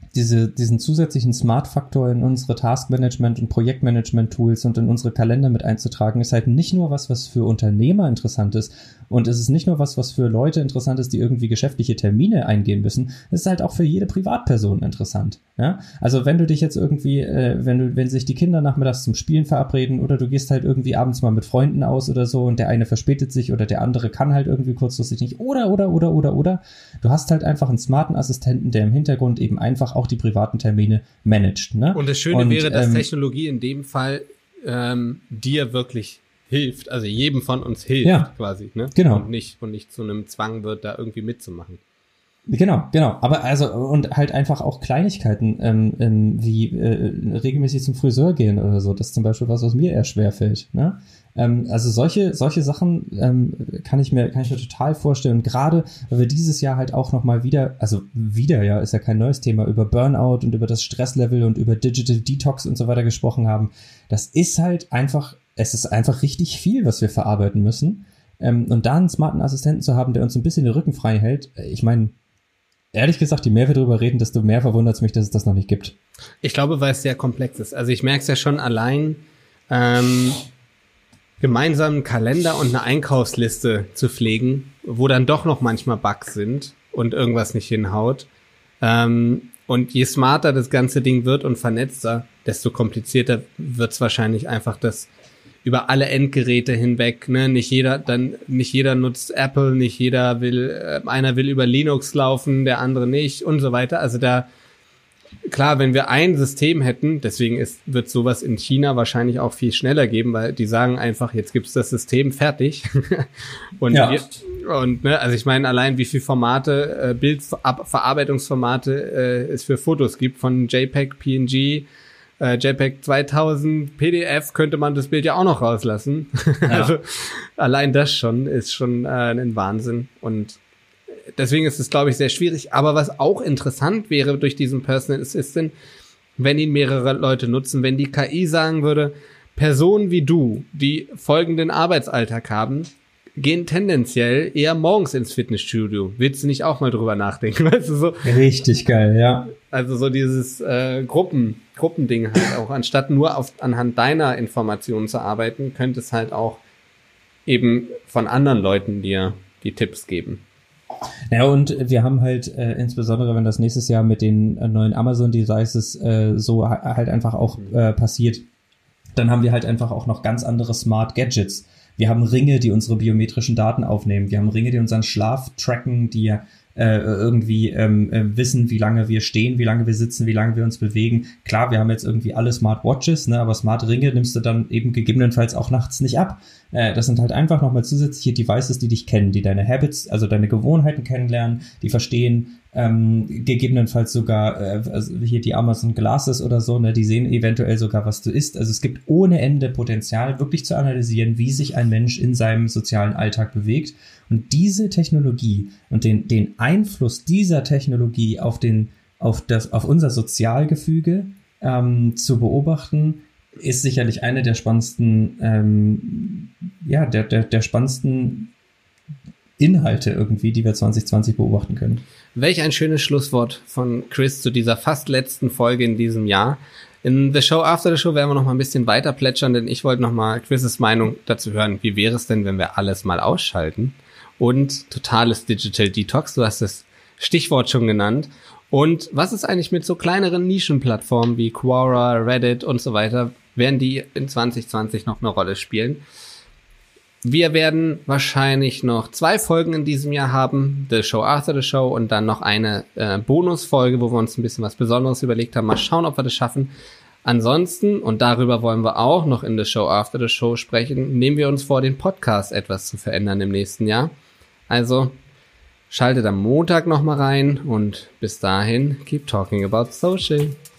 [SPEAKER 1] diese, diesen zusätzlichen Smart-Faktor in unsere Taskmanagement- und Projektmanagement-Tools und in unsere Kalender mit einzutragen, ist halt nicht nur was, was für Unternehmer interessant ist. Und es ist nicht nur was, was für Leute interessant ist, die irgendwie geschäftliche Termine eingehen müssen. Es ist halt auch für jede Privatperson interessant. Ja? Also wenn du dich jetzt irgendwie, äh, wenn du, wenn sich die Kinder nachmittags zum Spielen verabreden oder du gehst halt irgendwie abends mal mit Freunden aus oder so und der eine verspätet sich oder der andere kann halt irgendwie kurzfristig nicht oder, oder, oder, oder, oder. Du hast halt einfach einen smarten Assistenten, der im Hintergrund eben einfach auch die privaten Termine managt. Ne?
[SPEAKER 3] Und das Schöne
[SPEAKER 1] und,
[SPEAKER 3] wäre, dass
[SPEAKER 1] ähm,
[SPEAKER 3] Technologie in dem Fall ähm, dir wirklich hilft, also jedem von uns hilft
[SPEAKER 1] ja,
[SPEAKER 3] quasi, ne?
[SPEAKER 1] Genau.
[SPEAKER 3] Und nicht, und nicht zu einem Zwang wird, da irgendwie mitzumachen.
[SPEAKER 1] Genau, genau. Aber also, und halt einfach auch Kleinigkeiten, ähm, ähm, wie äh, regelmäßig zum Friseur gehen oder so. Das ist zum Beispiel was, was mir eher schwer fällt. Ne? Ähm, also solche, solche Sachen ähm, kann ich mir, kann ich mir total vorstellen. Und gerade, weil wir dieses Jahr halt auch nochmal wieder, also wieder, ja, ist ja kein neues Thema, über Burnout und über das Stresslevel und über Digital Detox und so weiter gesprochen haben. Das ist halt einfach, es ist einfach richtig viel, was wir verarbeiten müssen. Ähm, und da einen smarten Assistenten zu haben, der uns ein bisschen den Rücken frei hält, ich meine, ehrlich gesagt, je mehr wir darüber reden, desto mehr verwundert es mich, dass es das noch nicht gibt.
[SPEAKER 3] Ich glaube, weil es sehr komplex ist. Also ich merke es ja schon allein, ähm, gemeinsam einen Kalender und eine Einkaufsliste zu pflegen, wo dann doch noch manchmal Bugs sind und irgendwas nicht hinhaut. Ähm, und je smarter das ganze Ding wird und vernetzter, desto komplizierter wird es wahrscheinlich einfach das über alle Endgeräte hinweg, ne, nicht jeder, dann, nicht jeder nutzt Apple, nicht jeder will, äh, einer will über Linux laufen, der andere nicht und so weiter. Also da, klar, wenn wir ein System hätten, deswegen ist, wird sowas in China wahrscheinlich auch viel schneller geben, weil die sagen einfach, jetzt gibt's das System fertig. und
[SPEAKER 1] ja.
[SPEAKER 3] wir, und, ne, also ich meine, allein wie viel Formate, äh, Bildverarbeitungsformate äh, es für Fotos gibt, von JPEG, P N G, Uh, JPEG zweitausend, P D F könnte man das Bild ja auch noch rauslassen. Ja. Also allein das schon ist schon äh, ein Wahnsinn. Und deswegen ist es, glaube ich, sehr schwierig. Aber was auch interessant wäre durch diesen Personal Assistant, wenn ihn mehrere Leute nutzen, wenn die K I sagen würde, Personen wie du, die folgenden Arbeitsalltag haben, gehen tendenziell eher morgens ins Fitnessstudio. Willst du nicht auch mal drüber nachdenken? Weißt du, so?
[SPEAKER 1] Richtig geil, ja.
[SPEAKER 3] Also so dieses äh, Gruppen, Gruppending halt auch. Anstatt nur auf, anhand deiner Informationen zu arbeiten, könnte es halt auch eben von anderen Leuten dir die Tipps geben.
[SPEAKER 1] Ja, und wir haben halt äh, insbesondere, wenn das nächstes Jahr mit den äh, neuen Amazon-Devices äh, so ha- halt einfach auch äh, passiert, dann haben wir halt einfach auch noch ganz andere Smart Gadgets. Wir haben Ringe, die unsere biometrischen Daten aufnehmen. Wir haben Ringe, die unseren Schlaf tracken, die äh, irgendwie ähm, äh, wissen, wie lange wir stehen, wie lange wir sitzen, wie lange wir uns bewegen. Klar, wir haben jetzt irgendwie alle Smart Watches, ne, aber Smart Ringe nimmst du dann eben gegebenenfalls auch nachts nicht ab. Äh, das sind halt einfach nochmal zusätzliche Devices, die dich kennen, die deine Habits, also deine Gewohnheiten kennenlernen, die verstehen, ähm, gegebenenfalls sogar äh, also hier die Amazon Glasses oder so, ne, die sehen eventuell sogar, was du isst. Also es gibt ohne Ende Potenzial, wirklich zu analysieren, wie sich ein Mensch in seinem sozialen Alltag bewegt. Und diese Technologie und den, den Einfluss dieser Technologie auf den, auf das, auf unser Sozialgefüge ähm, zu beobachten, ist sicherlich eine der spannendsten, ähm, ja, der, der, der spannendsten Inhalte irgendwie, die wir zwanzig zwanzig beobachten können.
[SPEAKER 3] Welch ein schönes Schlusswort von Chris zu dieser fast letzten Folge in diesem Jahr. In The Show After the Show werden wir noch mal ein bisschen weiter plätschern, denn ich wollte noch mal Chris' Meinung dazu hören. Wie wäre es denn, wenn wir alles mal ausschalten? Und totales Digital Detox, du hast das Stichwort schon genannt. Und was ist eigentlich mit so kleineren Nischenplattformen wie Quora, Reddit und so weiter? Werden die in zwanzig zwanzig noch eine Rolle spielen? Wir werden wahrscheinlich noch zwei Folgen in diesem Jahr haben, The Show After the Show und dann noch eine äh, Bonusfolge, wo wir uns ein bisschen was Besonderes überlegt haben. Mal schauen, ob wir das schaffen. Ansonsten, und darüber wollen wir auch noch in The Show After the Show sprechen, nehmen wir uns vor, den Podcast etwas zu verändern im nächsten Jahr. Also schaltet am Montag nochmal rein und bis dahin, keep talking about social.